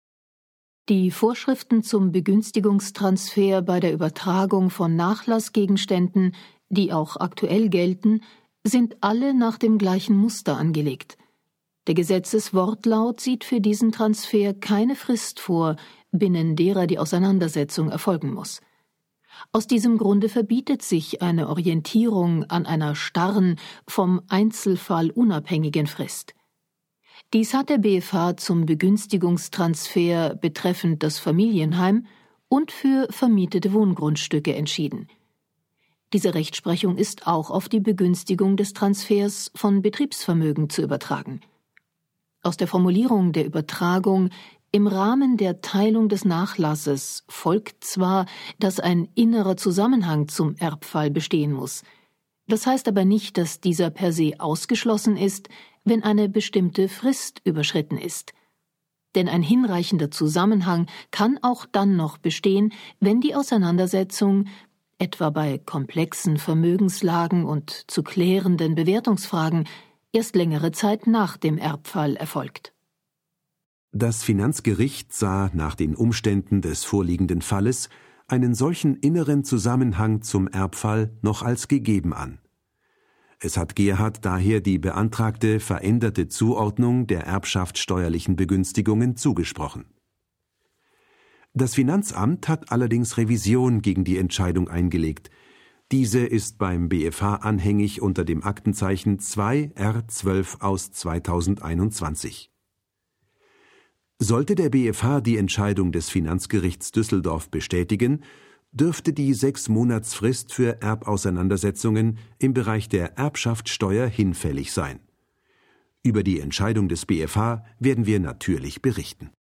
Die Vorschriften zum Begünstigungstransfer bei der Übertragung von Nachlassgegenständen, die auch aktuell gelten, sind alle nach dem gleichen Muster angelegt. Der Gesetzeswortlaut sieht für diesen Transfer keine Frist vor, binnen derer die Auseinandersetzung erfolgen muss. Aus diesem Grunde verbietet sich eine Orientierung an einer starren, vom Einzelfall unabhängigen Frist. Dies hat der BfH zum Begünstigungstransfer betreffend das Familienheim und für vermietete Wohngrundstücke entschieden. Diese Rechtsprechung ist auch auf die Begünstigung des Transfers von Betriebsvermögen zu übertragen. Aus der Formulierung der Übertragung im Rahmen der Teilung des Nachlasses folgt zwar, dass ein innerer Zusammenhang zum Erbfall bestehen muss. Das heißt aber nicht, dass dieser per se ausgeschlossen ist, wenn eine bestimmte Frist überschritten ist. Denn ein hinreichender Zusammenhang kann auch dann noch bestehen, wenn die Auseinandersetzung, etwa bei komplexen Vermögenslagen und zu klärenden Bewertungsfragen, erst längere Zeit nach dem Erbfall erfolgt. Das Finanzgericht sah nach den Umständen des vorliegenden Falles einen solchen inneren Zusammenhang zum Erbfall noch als gegeben an. Es hat Gerhard daher die beantragte veränderte Zuordnung der erbschaftssteuerlichen Begünstigungen zugesprochen. Das Finanzamt hat allerdings Revision gegen die Entscheidung eingelegt. Diese ist beim BfH anhängig unter dem Aktenzeichen 2R12 aus 2021. Sollte der BfH die Entscheidung des Finanzgerichts Düsseldorf bestätigen, dürfte die 6-Monatsfrist für Erbauseinandersetzungen im Bereich der Erbschaftssteuer hinfällig sein. Über die Entscheidung des BfH werden wir natürlich berichten.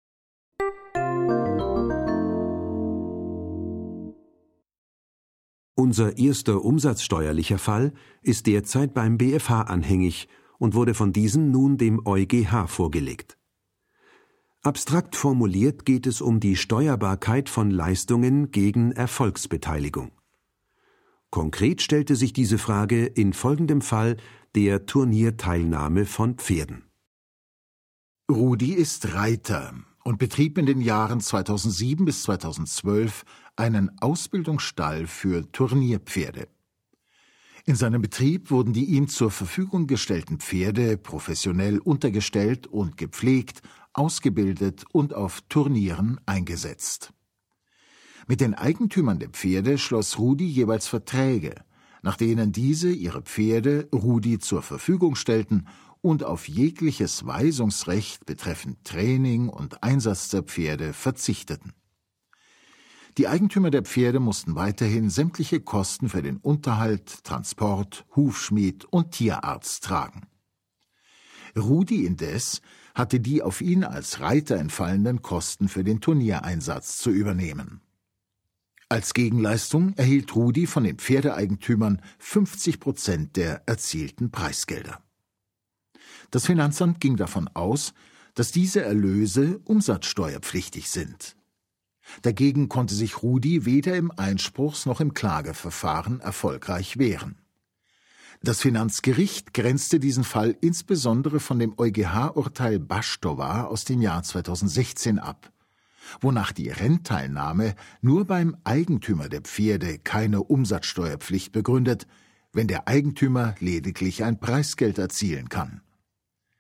Unser erster umsatzsteuerlicher Fall ist derzeit beim BfH anhängig und wurde von diesem nun dem EuGH vorgelegt. Abstrakt formuliert geht es um die Steuerbarkeit von Leistungen gegen Erfolgsbeteiligung. Konkret stellte sich diese Frage in folgendem Fall der Turnierteilnahme von Pferden. Rudi ist Reiter und betrieb in den Jahren 2007 bis 2012 einen Ausbildungsstall für Turnierpferde. In seinem Betrieb wurden die ihm zur Verfügung gestellten Pferde professionell untergestellt und gepflegt, ausgebildet und auf Turnieren eingesetzt. Mit den Eigentümern der Pferde schloss Rudi jeweils Verträge, nach denen diese ihre Pferde Rudi zur Verfügung stellten und auf jegliches Weisungsrecht betreffend Training und Einsatz der Pferde verzichteten. Die Eigentümer der Pferde mussten weiterhin sämtliche Kosten für den Unterhalt, Transport, Hufschmied und Tierarzt tragen. Rudi indes hatte die auf ihn als Reiter entfallenden Kosten für den Turniereinsatz zu übernehmen. Als Gegenleistung erhielt Rudi von den Pferdeeigentümern 50% der erzielten Preisgelder. Das Finanzamt ging davon aus, dass diese Erlöse umsatzsteuerpflichtig sind. Dagegen konnte sich Rudi weder im Einspruchs- noch im Klageverfahren erfolgreich wehren. Das Finanzgericht grenzte diesen Fall insbesondere von dem EuGH-Urteil Bastowa aus dem Jahr 2016 ab, wonach die Rennteilnahme nur beim Eigentümer der Pferde keine Umsatzsteuerpflicht begründet, wenn der Eigentümer lediglich ein Preisgeld erzielen kann.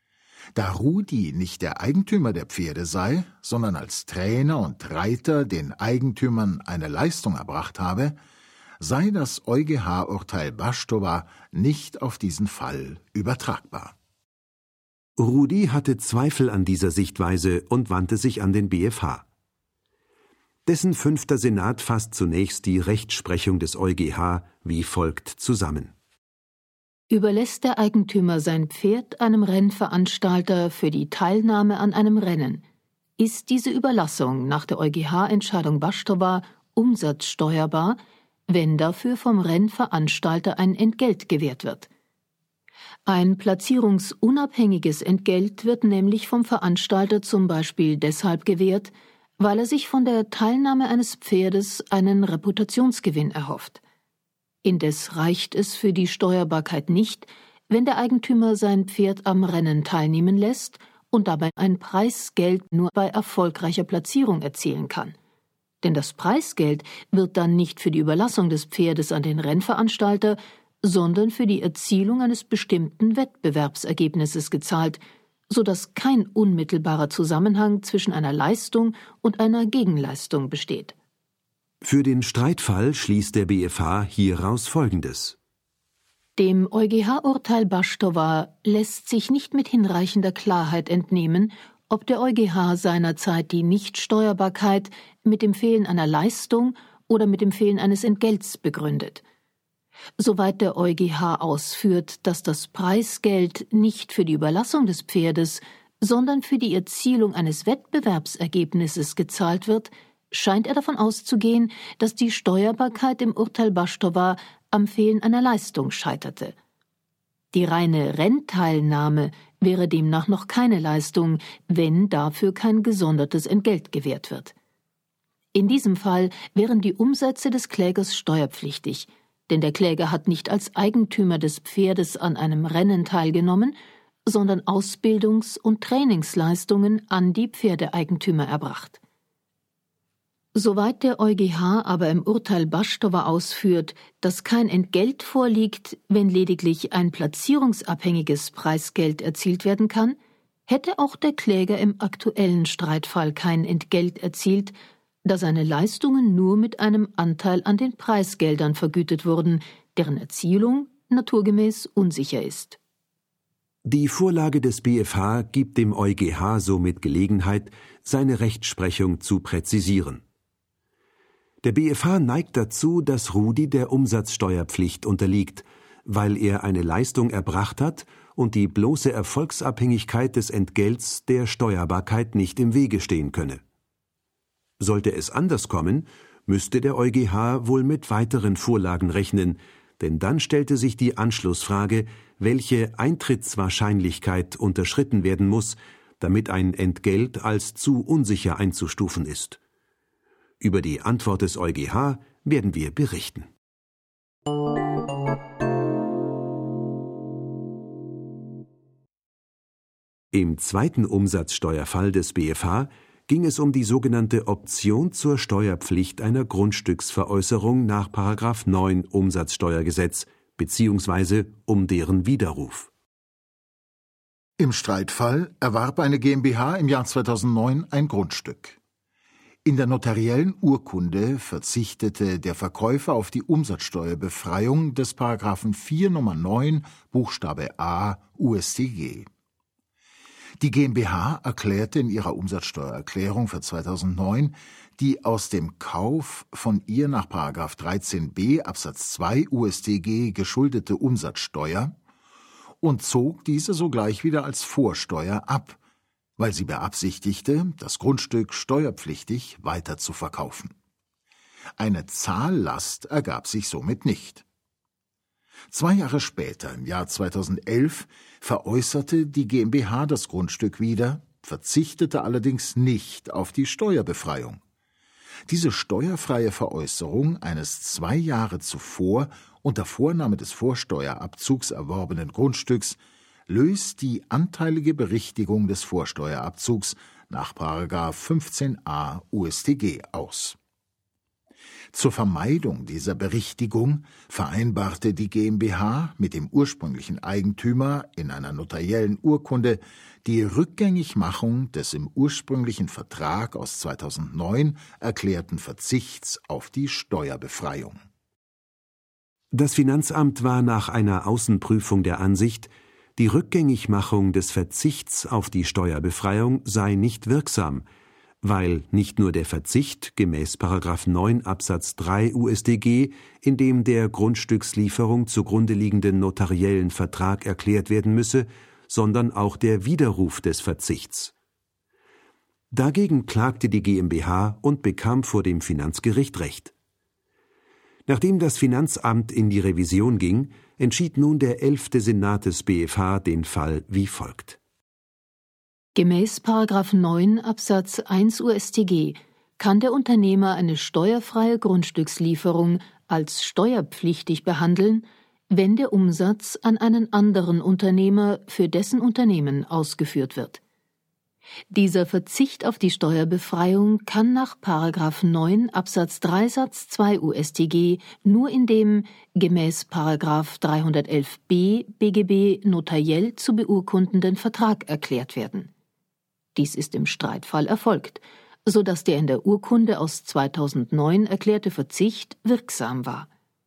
Da Rudi nicht der Eigentümer der Pferde sei, sondern als Trainer und Reiter den Eigentümern eine Leistung erbracht habe, sei das EuGH-Urteil Bastowa nicht auf diesen Fall übertragbar. Rudi hatte Zweifel an dieser Sichtweise und wandte sich an den BfH. Dessen 5. Senat fasst zunächst die Rechtsprechung des EuGH wie folgt zusammen. Überlässt der Eigentümer sein Pferd einem Rennveranstalter für die Teilnahme an einem Rennen, ist diese Überlassung nach der EuGH-Entscheidung Bastowa umsatzsteuerbar, wenn dafür vom Rennveranstalter ein Entgelt gewährt wird. Ein platzierungsunabhängiges Entgelt wird nämlich vom Veranstalter zum Beispiel deshalb gewährt, weil er sich von der Teilnahme eines Pferdes einen Reputationsgewinn erhofft. Indes reicht es für die Steuerbarkeit nicht, wenn der Eigentümer sein Pferd am Rennen teilnehmen lässt und dabei ein Preisgeld nur bei erfolgreicher Platzierung erzielen kann. Denn das Preisgeld wird dann nicht für die Überlassung des Pferdes an den Rennveranstalter, sondern für die Erzielung eines bestimmten Wettbewerbsergebnisses gezahlt, sodass kein unmittelbarer Zusammenhang zwischen einer Leistung und einer Gegenleistung besteht. Für den Streitfall schließt der BfH hieraus Folgendes: Dem EuGH-Urteil Bastowa lässt sich nicht mit hinreichender Klarheit entnehmen, ob der EuGH seinerzeit die Nichtsteuerbarkeit mit dem Fehlen einer Leistung oder mit dem Fehlen eines Entgelts begründet. Soweit der EuGH ausführt, dass das Preisgeld nicht für die Überlassung des Pferdes, sondern für die Erzielung eines Wettbewerbsergebnisses gezahlt wird, scheint er davon auszugehen, dass die Steuerbarkeit im Urteil Bastowa am Fehlen einer Leistung scheiterte. Die reine Rennteilnahme wäre demnach noch keine Leistung, wenn dafür kein gesondertes Entgelt gewährt wird. In diesem Fall wären die Umsätze des Klägers steuerpflichtig, denn der Kläger hat nicht als Eigentümer des Pferdes an einem Rennen teilgenommen, sondern Ausbildungs- und Trainingsleistungen an die Pferdeeigentümer erbracht. Soweit der EuGH aber im Urteil Bastowa ausführt, dass kein Entgelt vorliegt, wenn lediglich ein platzierungsabhängiges Preisgeld erzielt werden kann, hätte auch der Kläger im aktuellen Streitfall kein Entgelt erzielt, da seine Leistungen nur mit einem Anteil an den Preisgeldern vergütet wurden, deren Erzielung naturgemäß unsicher ist. Die Vorlage des BfH gibt dem EuGH somit Gelegenheit, seine Rechtsprechung zu präzisieren. Der BfH neigt dazu, dass Rudi der Umsatzsteuerpflicht unterliegt, weil er eine Leistung erbracht hat und die bloße Erfolgsabhängigkeit des Entgelts der Steuerbarkeit nicht im Wege stehen könne. Sollte es anders kommen, müsste der EuGH wohl mit weiteren Vorlagen rechnen, denn dann stellte sich die Anschlussfrage, welche Eintrittswahrscheinlichkeit unterschritten werden muss, damit ein Entgelt als zu unsicher einzustufen ist. Über die Antwort des EuGH werden wir berichten. Im zweiten Umsatzsteuerfall des BfH ging es um die sogenannte Option zur Steuerpflicht einer Grundstücksveräußerung nach § 9 Umsatzsteuergesetz bzw. um deren Widerruf. Im Streitfall erwarb eine GmbH im Jahr 2009 ein Grundstück. In der notariellen Urkunde verzichtete der Verkäufer auf die Umsatzsteuerbefreiung des § 4 Nr. 9 Buchstabe a UStG. Die GmbH erklärte in ihrer Umsatzsteuererklärung für 2009 die aus dem Kauf von ihr nach § 13b Absatz 2 UStG geschuldete Umsatzsteuer und zog diese sogleich wieder als Vorsteuer ab, weil sie beabsichtigte, das Grundstück steuerpflichtig weiter zu verkaufen. Eine Zahllast ergab sich somit nicht. 2 Jahre später, im Jahr 2011, veräußerte die GmbH das Grundstück wieder, verzichtete allerdings nicht auf die Steuerbefreiung. Diese steuerfreie Veräußerung eines 2 Jahre zuvor unter Vornahme des Vorsteuerabzugs erworbenen Grundstücks löst die anteilige Berichtigung des Vorsteuerabzugs nach § 15a UStG aus. Zur Vermeidung dieser Berichtigung vereinbarte die GmbH mit dem ursprünglichen Eigentümer in einer notariellen Urkunde die Rückgängigmachung des im ursprünglichen Vertrag aus 2009 erklärten Verzichts auf die Steuerbefreiung. Das Finanzamt war nach einer Außenprüfung der Ansicht, die Rückgängigmachung des Verzichts auf die Steuerbefreiung sei nicht wirksam, weil nicht nur der Verzicht gemäß § 9 Absatz 3 UStG, in dem der Grundstückslieferung zugrunde liegenden notariellen Vertrag erklärt werden müsse, sondern auch der Widerruf des Verzichts. Dagegen klagte die GmbH und bekam vor dem Finanzgericht Recht. Nachdem das Finanzamt in die Revision ging, entschied nun der 11. Senat des BfH den Fall wie folgt. Gemäß § 9 Absatz 1 UStG kann der Unternehmer eine steuerfreie Grundstückslieferung als steuerpflichtig behandeln, wenn der Umsatz an einen anderen Unternehmer für dessen Unternehmen ausgeführt wird. Dieser Verzicht auf die Steuerbefreiung kann nach § 9 Absatz 3 Satz 2 UStG nur in dem gemäß § 311b BGB notariell zu beurkundenden Vertrag erklärt werden. Dies ist im Streitfall erfolgt, so dass der in der Urkunde aus 2009 erklärte Verzicht wirksam war.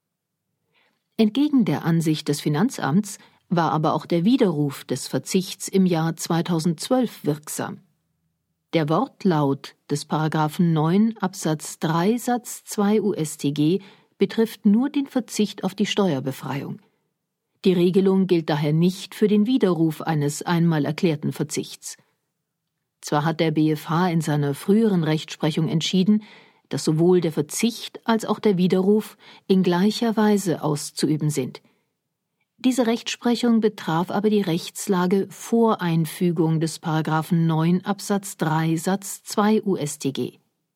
Entgegen der Ansicht des Finanzamts war aber auch der Widerruf des Verzichts im Jahr 2012 wirksam. Der Wortlaut des § 9 Absatz 3 Satz 2 UStG betrifft nur den Verzicht auf die Steuerbefreiung. Die Regelung gilt daher nicht für den Widerruf eines einmal erklärten Verzichts. Zwar hat der BfH in seiner früheren Rechtsprechung entschieden, dass sowohl der Verzicht als auch der Widerruf in gleicher Weise auszuüben sind. Diese Rechtsprechung betraf aber die Rechtslage vor Einfügung des § 9 Absatz 3 Satz 2 UStG.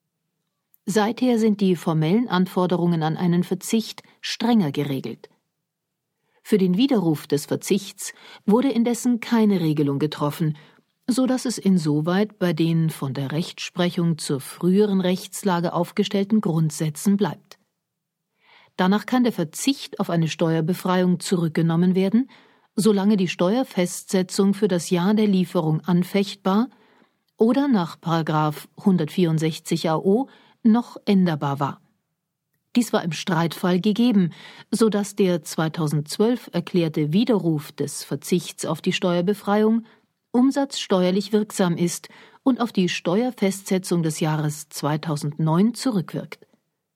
Seither sind die formellen Anforderungen an einen Verzicht strenger geregelt. Für den Widerruf des Verzichts wurde indessen keine Regelung getroffen, so dass es insoweit bei den von der Rechtsprechung zur früheren Rechtslage aufgestellten Grundsätzen bleibt. Danach kann der Verzicht auf eine Steuerbefreiung zurückgenommen werden, solange die Steuerfestsetzung für das Jahr der Lieferung anfechtbar oder nach § 164 AO noch änderbar war. Dies war im Streitfall gegeben, so dass der 2012 erklärte Widerruf des Verzichts auf die Steuerbefreiung umsatzsteuerlich wirksam ist und auf die Steuerfestsetzung des Jahres 2009 zurückwirkt.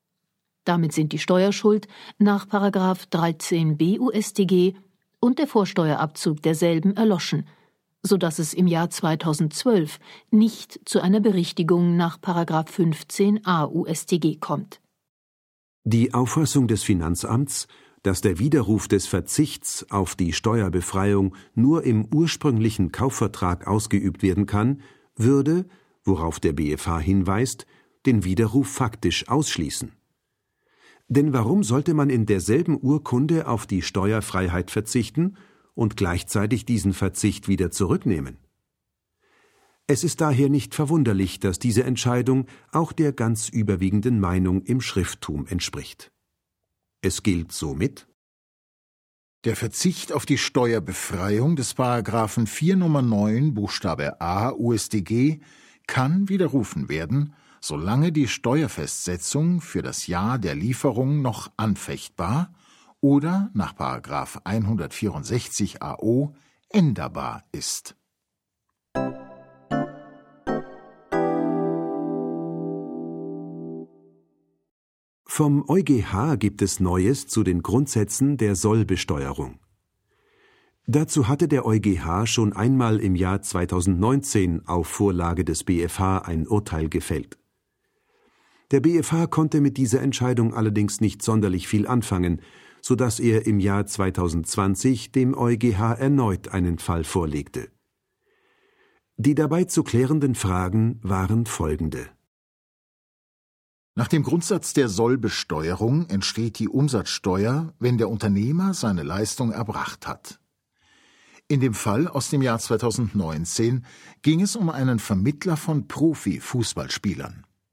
Damit sind die Steuerschuld nach § 13b UStG und der Vorsteuerabzug derselben erloschen, so dass es im Jahr 2012 nicht zu einer Berichtigung nach § 15a UStG kommt. Die Auffassung des Finanzamts, dass der Widerruf des Verzichts auf die Steuerbefreiung nur im ursprünglichen Kaufvertrag ausgeübt werden kann, würde, worauf der BfH hinweist, den Widerruf faktisch ausschließen. Denn warum sollte man in derselben Urkunde auf die Steuerfreiheit verzichten und gleichzeitig diesen Verzicht wieder zurücknehmen? Es ist daher nicht verwunderlich, dass diese Entscheidung auch der ganz überwiegenden Meinung im Schrifttum entspricht. Es gilt somit: Der Verzicht auf die Steuerbefreiung des § 4 Nr. 9 Buchstabe a UStG kann widerrufen werden, solange die Steuerfestsetzung für das Jahr der Lieferung noch anfechtbar oder nach § 164 AO änderbar ist. Vom EuGH gibt es Neues zu den Grundsätzen der Sollbesteuerung. Dazu hatte der EuGH schon einmal im Jahr 2019 auf Vorlage des BfH ein Urteil gefällt. Der BfH konnte mit dieser Entscheidung allerdings nicht sonderlich viel anfangen, so dass er im Jahr 2020 dem EuGH erneut einen Fall vorlegte. Die dabei zu klärenden Fragen waren folgende: Nach dem Grundsatz der Sollbesteuerung entsteht die Umsatzsteuer, wenn der Unternehmer seine Leistung erbracht hat. In dem Fall aus dem Jahr 2019 ging es um einen Vermittler von Profi-Fußballspielern.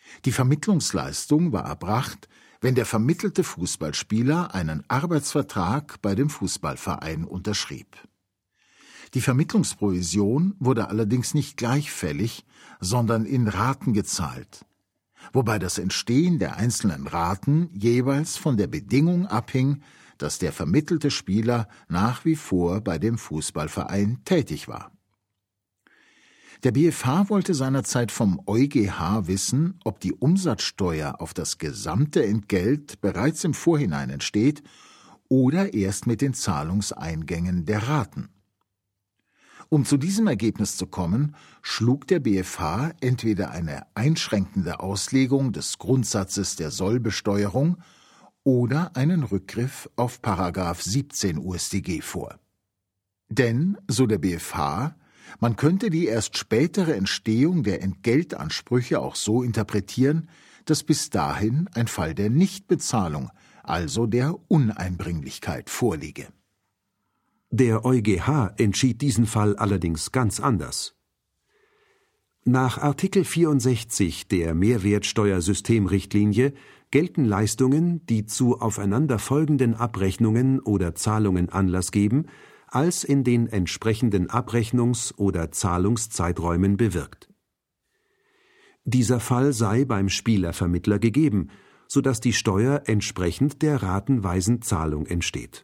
Die Vermittlungsleistung war erbracht, wenn der vermittelte Fußballspieler einen Arbeitsvertrag bei dem Fußballverein unterschrieb. Die Vermittlungsprovision wurde allerdings nicht gleich fällig, sondern in Raten gezahlt, wobei das Entstehen der einzelnen Raten jeweils von der Bedingung abhing, dass der vermittelte Spieler nach wie vor bei dem Fußballverein tätig war. Der BfH wollte seinerzeit vom EuGH wissen, ob die Umsatzsteuer auf das gesamte Entgelt bereits im Vorhinein entsteht oder erst mit den Zahlungseingängen der Raten. Um zu diesem Ergebnis zu kommen, schlug der BfH entweder eine einschränkende Auslegung des Grundsatzes der Sollbesteuerung oder einen Rückgriff auf § 17 UStG vor. Denn, so der BfH, man könnte die erst spätere Entstehung der Entgeltansprüche auch so interpretieren, dass bis dahin ein Fall der Nichtbezahlung, also der Uneinbringlichkeit, vorliege. Der EuGH entschied diesen Fall allerdings ganz anders. Nach Artikel 64 der Mehrwertsteuersystemrichtlinie gelten Leistungen, die zu aufeinanderfolgenden Abrechnungen oder Zahlungen Anlass geben, als in den entsprechenden Abrechnungs- oder Zahlungszeiträumen bewirkt. Dieser Fall sei beim Spielervermittler gegeben, sodass die Steuer entsprechend der ratenweisen Zahlung entsteht.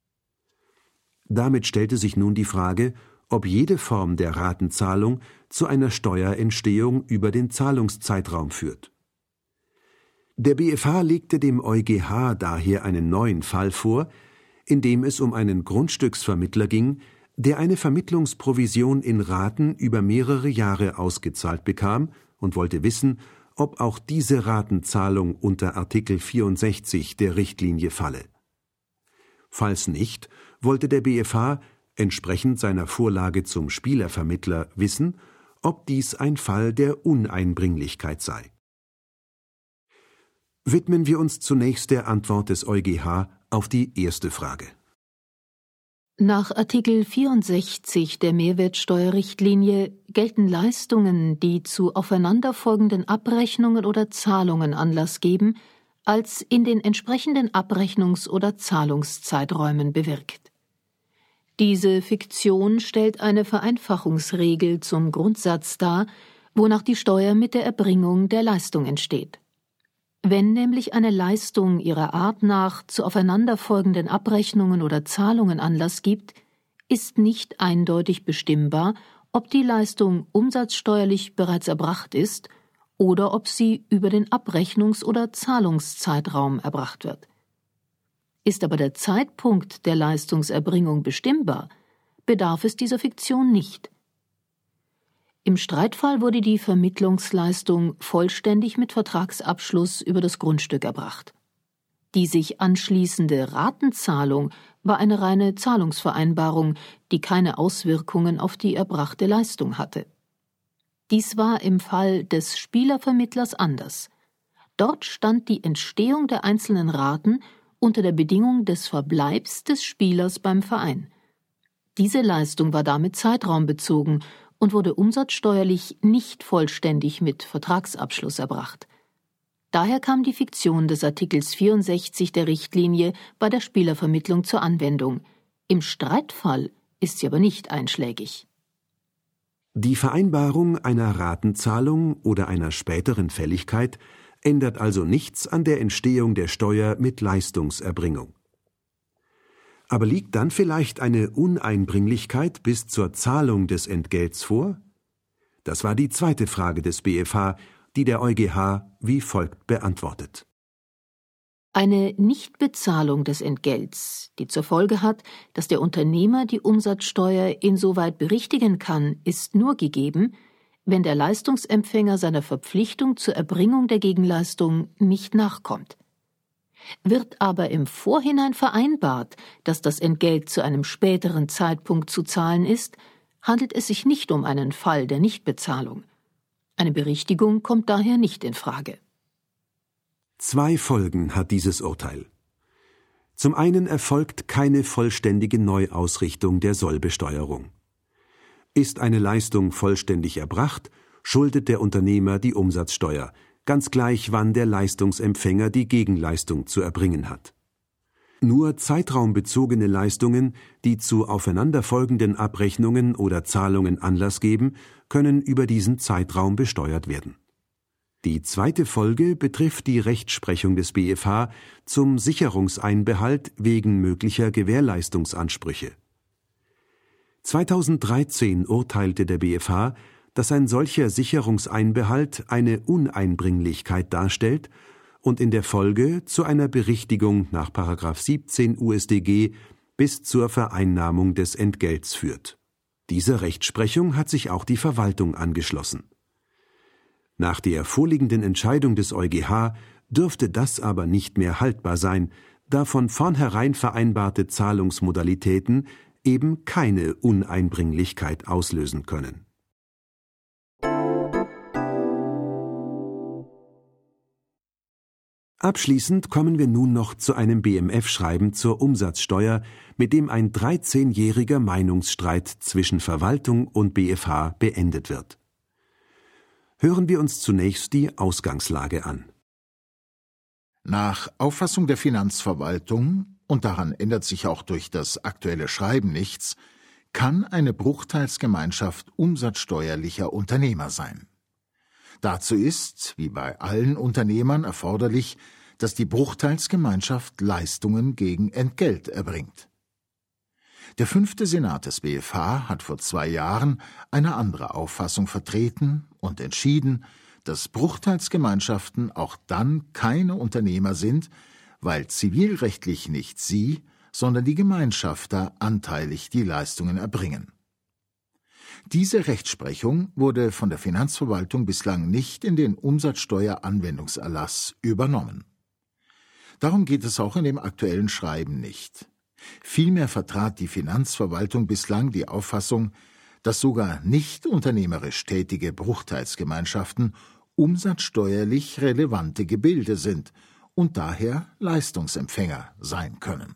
Damit stellte sich nun die Frage, ob jede Form der Ratenzahlung zu einer Steuerentstehung über den Zahlungszeitraum führt. Der BfH legte dem EuGH daher einen neuen Fall vor, in dem es um einen Grundstücksvermittler ging, der eine Vermittlungsprovision in Raten über mehrere Jahre ausgezahlt bekam und wollte wissen, ob auch diese Ratenzahlung unter Artikel 64 der Richtlinie falle. Falls nicht, wollte der BfH entsprechend seiner Vorlage zum Spielervermittler wissen, ob dies ein Fall der Uneinbringlichkeit sei. Widmen wir uns zunächst der Antwort des EuGH auf die erste Frage. Nach Artikel 64 der Mehrwertsteuerrichtlinie gelten Leistungen, die zu aufeinanderfolgenden Abrechnungen oder Zahlungen Anlass geben, als in den entsprechenden Abrechnungs- oder Zahlungszeiträumen bewirkt. Diese Fiktion stellt eine Vereinfachungsregel zum Grundsatz dar, wonach die Steuer mit der Erbringung der Leistung entsteht. Wenn nämlich eine Leistung ihrer Art nach zu aufeinanderfolgenden Abrechnungen oder Zahlungen Anlass gibt, ist nicht eindeutig bestimmbar, ob die Leistung umsatzsteuerlich bereits erbracht ist oder ob sie über den Abrechnungs- oder Zahlungszeitraum erbracht wird. Ist aber der Zeitpunkt der Leistungserbringung bestimmbar, bedarf es dieser Fiktion nicht. Im Streitfall wurde die Vermittlungsleistung vollständig mit Vertragsabschluss über das Grundstück erbracht. Die sich anschließende Ratenzahlung war eine reine Zahlungsvereinbarung, die keine Auswirkungen auf die erbrachte Leistung hatte. Dies war im Fall des Spielervermittlers anders. Dort stand die Entstehung der einzelnen Raten unter der Bedingung des Verbleibs des Spielers beim Verein. Diese Leistung war damit zeitraumbezogen und wurde umsatzsteuerlich nicht vollständig mit Vertragsabschluss erbracht. Daher kam die Fiktion des Artikels 64 der Richtlinie bei der Spielervermittlung zur Anwendung. Im Streitfall ist sie aber nicht einschlägig. Die Vereinbarung einer Ratenzahlung oder einer späteren Fälligkeit ändert also nichts an der Entstehung der Steuer mit Leistungserbringung. Aber liegt dann vielleicht eine Uneinbringlichkeit bis zur Zahlung des Entgelts vor? Das war die zweite Frage des BfH, die der EuGH wie folgt beantwortet. Eine Nichtbezahlung des Entgelts, die zur Folge hat, dass der Unternehmer die Umsatzsteuer insoweit berichtigen kann, ist nur gegeben, wenn der Leistungsempfänger seiner Verpflichtung zur Erbringung der Gegenleistung nicht nachkommt. Wird aber im Vorhinein vereinbart, dass das Entgelt zu einem späteren Zeitpunkt zu zahlen ist, handelt es sich nicht um einen Fall der Nichtbezahlung. Eine Berichtigung kommt daher nicht in Frage. 2 Folgen hat dieses Urteil. Zum einen erfolgt keine vollständige Neuausrichtung der Sollbesteuerung. Ist eine Leistung vollständig erbracht, schuldet der Unternehmer die Umsatzsteuer, ganz gleich wann der Leistungsempfänger die Gegenleistung zu erbringen hat. Nur zeitraumbezogene Leistungen, die zu aufeinanderfolgenden Abrechnungen oder Zahlungen Anlass geben, können über diesen Zeitraum besteuert werden. Die zweite Folge betrifft die Rechtsprechung des BfH zum Sicherungseinbehalt wegen möglicher Gewährleistungsansprüche. 2013 urteilte der BfH, dass ein solcher Sicherungseinbehalt eine Uneinbringlichkeit darstellt und in der Folge zu einer Berichtigung nach § 17 USDG bis zur Vereinnahmung des Entgelts führt. Dieser Rechtsprechung hat sich auch die Verwaltung angeschlossen. Nach der vorliegenden Entscheidung des EuGH dürfte das aber nicht mehr haltbar sein, da von vornherein vereinbarte Zahlungsmodalitäten eben keine Uneinbringlichkeit auslösen können. Abschließend kommen wir nun noch zu einem BMF-Schreiben zur Umsatzsteuer, mit dem ein 13-jähriger Meinungsstreit zwischen Verwaltung und BfH beendet wird. Hören wir uns zunächst die Ausgangslage an. Nach Auffassung der Finanzverwaltung, und daran ändert sich auch durch das aktuelle Schreiben nichts, kann eine Bruchteilsgemeinschaft umsatzsteuerlicher Unternehmer sein. Dazu ist, wie bei allen Unternehmern, erforderlich, dass die Bruchteilsgemeinschaft Leistungen gegen Entgelt erbringt. Der 5. Senat des BfH hat vor 2 Jahren eine andere Auffassung vertreten und entschieden, dass Bruchteilsgemeinschaften auch dann keine Unternehmer sind, weil zivilrechtlich nicht sie, sondern die Gemeinschafter anteilig die Leistungen erbringen. Diese Rechtsprechung wurde von der Finanzverwaltung bislang nicht in den Umsatzsteueranwendungserlass übernommen. Darum geht es auch in dem aktuellen Schreiben nicht. Vielmehr vertrat die Finanzverwaltung bislang die Auffassung, dass sogar nicht unternehmerisch tätige Bruchteilsgemeinschaften umsatzsteuerlich relevante Gebilde sind und daher Leistungsempfänger sein können.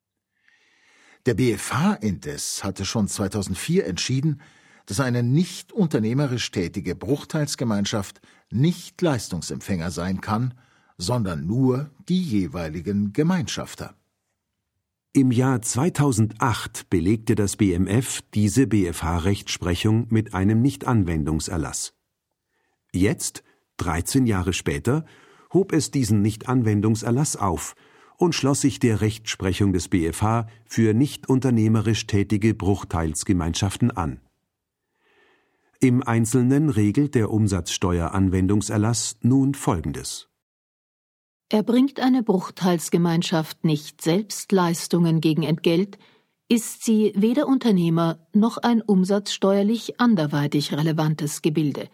Der BfH indes hatte schon 2004 entschieden, dass eine nicht unternehmerisch tätige Bruchteilsgemeinschaft nicht Leistungsempfänger sein kann, sondern nur die jeweiligen Gemeinschafter. Im Jahr 2008 belegte das BMF diese BfH-Rechtsprechung mit einem Nichtanwendungserlass. Jetzt, 13 Jahre später, hob es diesen Nichtanwendungserlass auf und schloss sich der Rechtsprechung des BfH für nicht unternehmerisch tätige Bruchteilsgemeinschaften an. Im Einzelnen regelt der Umsatzsteueranwendungserlass nun Folgendes: Erbringt eine Bruchteilsgemeinschaft nicht selbst Leistungen gegen Entgelt, ist sie weder Unternehmer noch ein umsatzsteuerlich anderweitig relevantes Gebilde.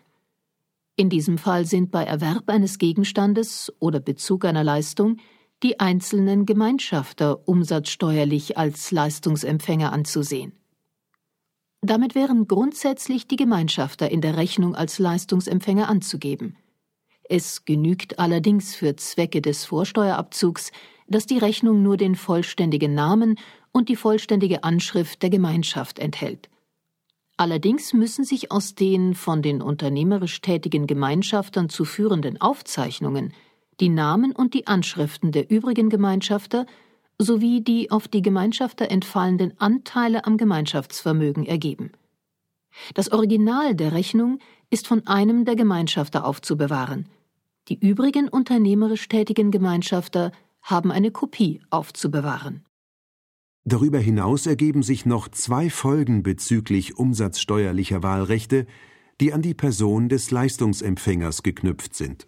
In diesem Fall sind bei Erwerb eines Gegenstandes oder Bezug einer Leistung die einzelnen Gemeinschafter umsatzsteuerlich als Leistungsempfänger anzusehen. Damit wären grundsätzlich die Gemeinschafter in der Rechnung als Leistungsempfänger anzugeben. Es genügt allerdings für Zwecke des Vorsteuerabzugs, dass die Rechnung nur den vollständigen Namen und die vollständige Anschrift der Gemeinschaft enthält. Allerdings müssen sich aus den von den unternehmerisch tätigen Gemeinschaftern zu führenden Aufzeichnungen die Namen und die Anschriften der übrigen Gemeinschafter sowie die auf die Gemeinschafter entfallenden Anteile am Gemeinschaftsvermögen ergeben. Das Original der Rechnung ist von einem der Gemeinschafter aufzubewahren. Die übrigen unternehmerisch tätigen Gemeinschafter haben eine Kopie aufzubewahren. Darüber hinaus ergeben sich noch 2 Folgen bezüglich umsatzsteuerlicher Wahlrechte, die an die Person des Leistungsempfängers geknüpft sind.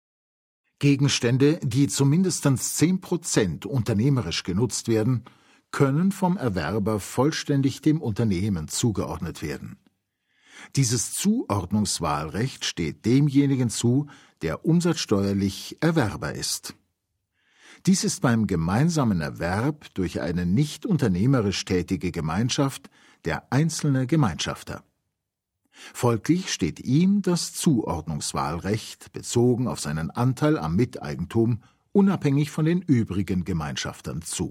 Gegenstände, die zu mindestens 10% unternehmerisch genutzt werden, können vom Erwerber vollständig dem Unternehmen zugeordnet werden. Dieses Zuordnungswahlrecht steht demjenigen zu, der umsatzsteuerlich Erwerber ist. Dies ist beim gemeinsamen Erwerb durch eine nicht unternehmerisch tätige Gemeinschaft der einzelne Gemeinschafter. Folglich steht ihm das Zuordnungswahlrecht bezogen auf seinen Anteil am Miteigentum unabhängig von den übrigen Gemeinschaftern zu.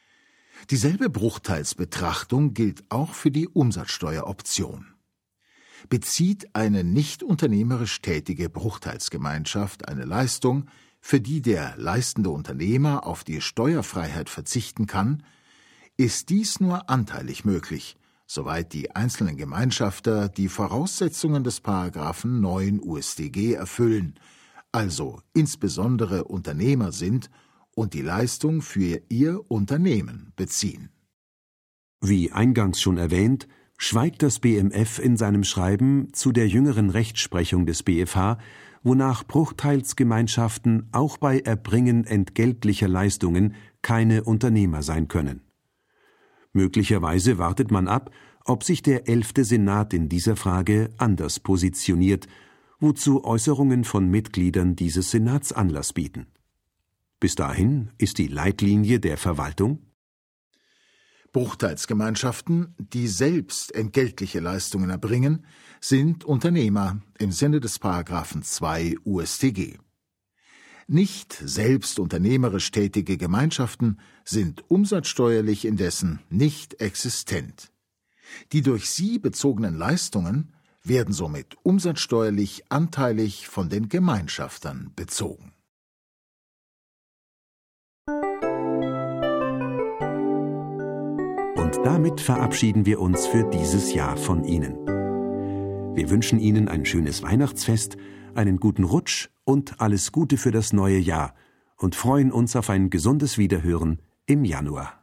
Dieselbe Bruchteilsbetrachtung gilt auch für die Umsatzsteueroption. Bezieht eine nicht unternehmerisch tätige Bruchteilsgemeinschaft eine Leistung, für die der leistende Unternehmer auf die Steuerfreiheit verzichten kann, ist dies nur anteilig möglich, soweit die einzelnen Gemeinschafter die Voraussetzungen des Paragraphen 9 UStG erfüllen, also insbesondere Unternehmer sind und die Leistung für ihr Unternehmen beziehen. Wie eingangs schon erwähnt, schweigt das BMF in seinem Schreiben zu der jüngeren Rechtsprechung des BfH, wonach Bruchteilsgemeinschaften auch bei Erbringen entgeltlicher Leistungen keine Unternehmer sein können. Möglicherweise wartet man ab, ob sich der 11. Senat in dieser Frage anders positioniert, wozu Äußerungen von Mitgliedern dieses Senats Anlass bieten. Bis dahin ist die Leitlinie der Verwaltung: Bruchteilsgemeinschaften, die selbst entgeltliche Leistungen erbringen, sind Unternehmer im Sinne des Paragraphen 2 UStG. Nicht selbst unternehmerisch tätige Gemeinschaften sind umsatzsteuerlich indessen nicht existent. Die durch sie bezogenen Leistungen werden somit umsatzsteuerlich anteilig von den Gemeinschaftern bezogen. Und damit verabschieden wir uns für dieses Jahr von Ihnen. Wir wünschen Ihnen ein schönes Weihnachtsfest, einen guten Rutsch und alles Gute für das neue Jahr und freuen uns auf ein gesundes Wiederhören im Januar.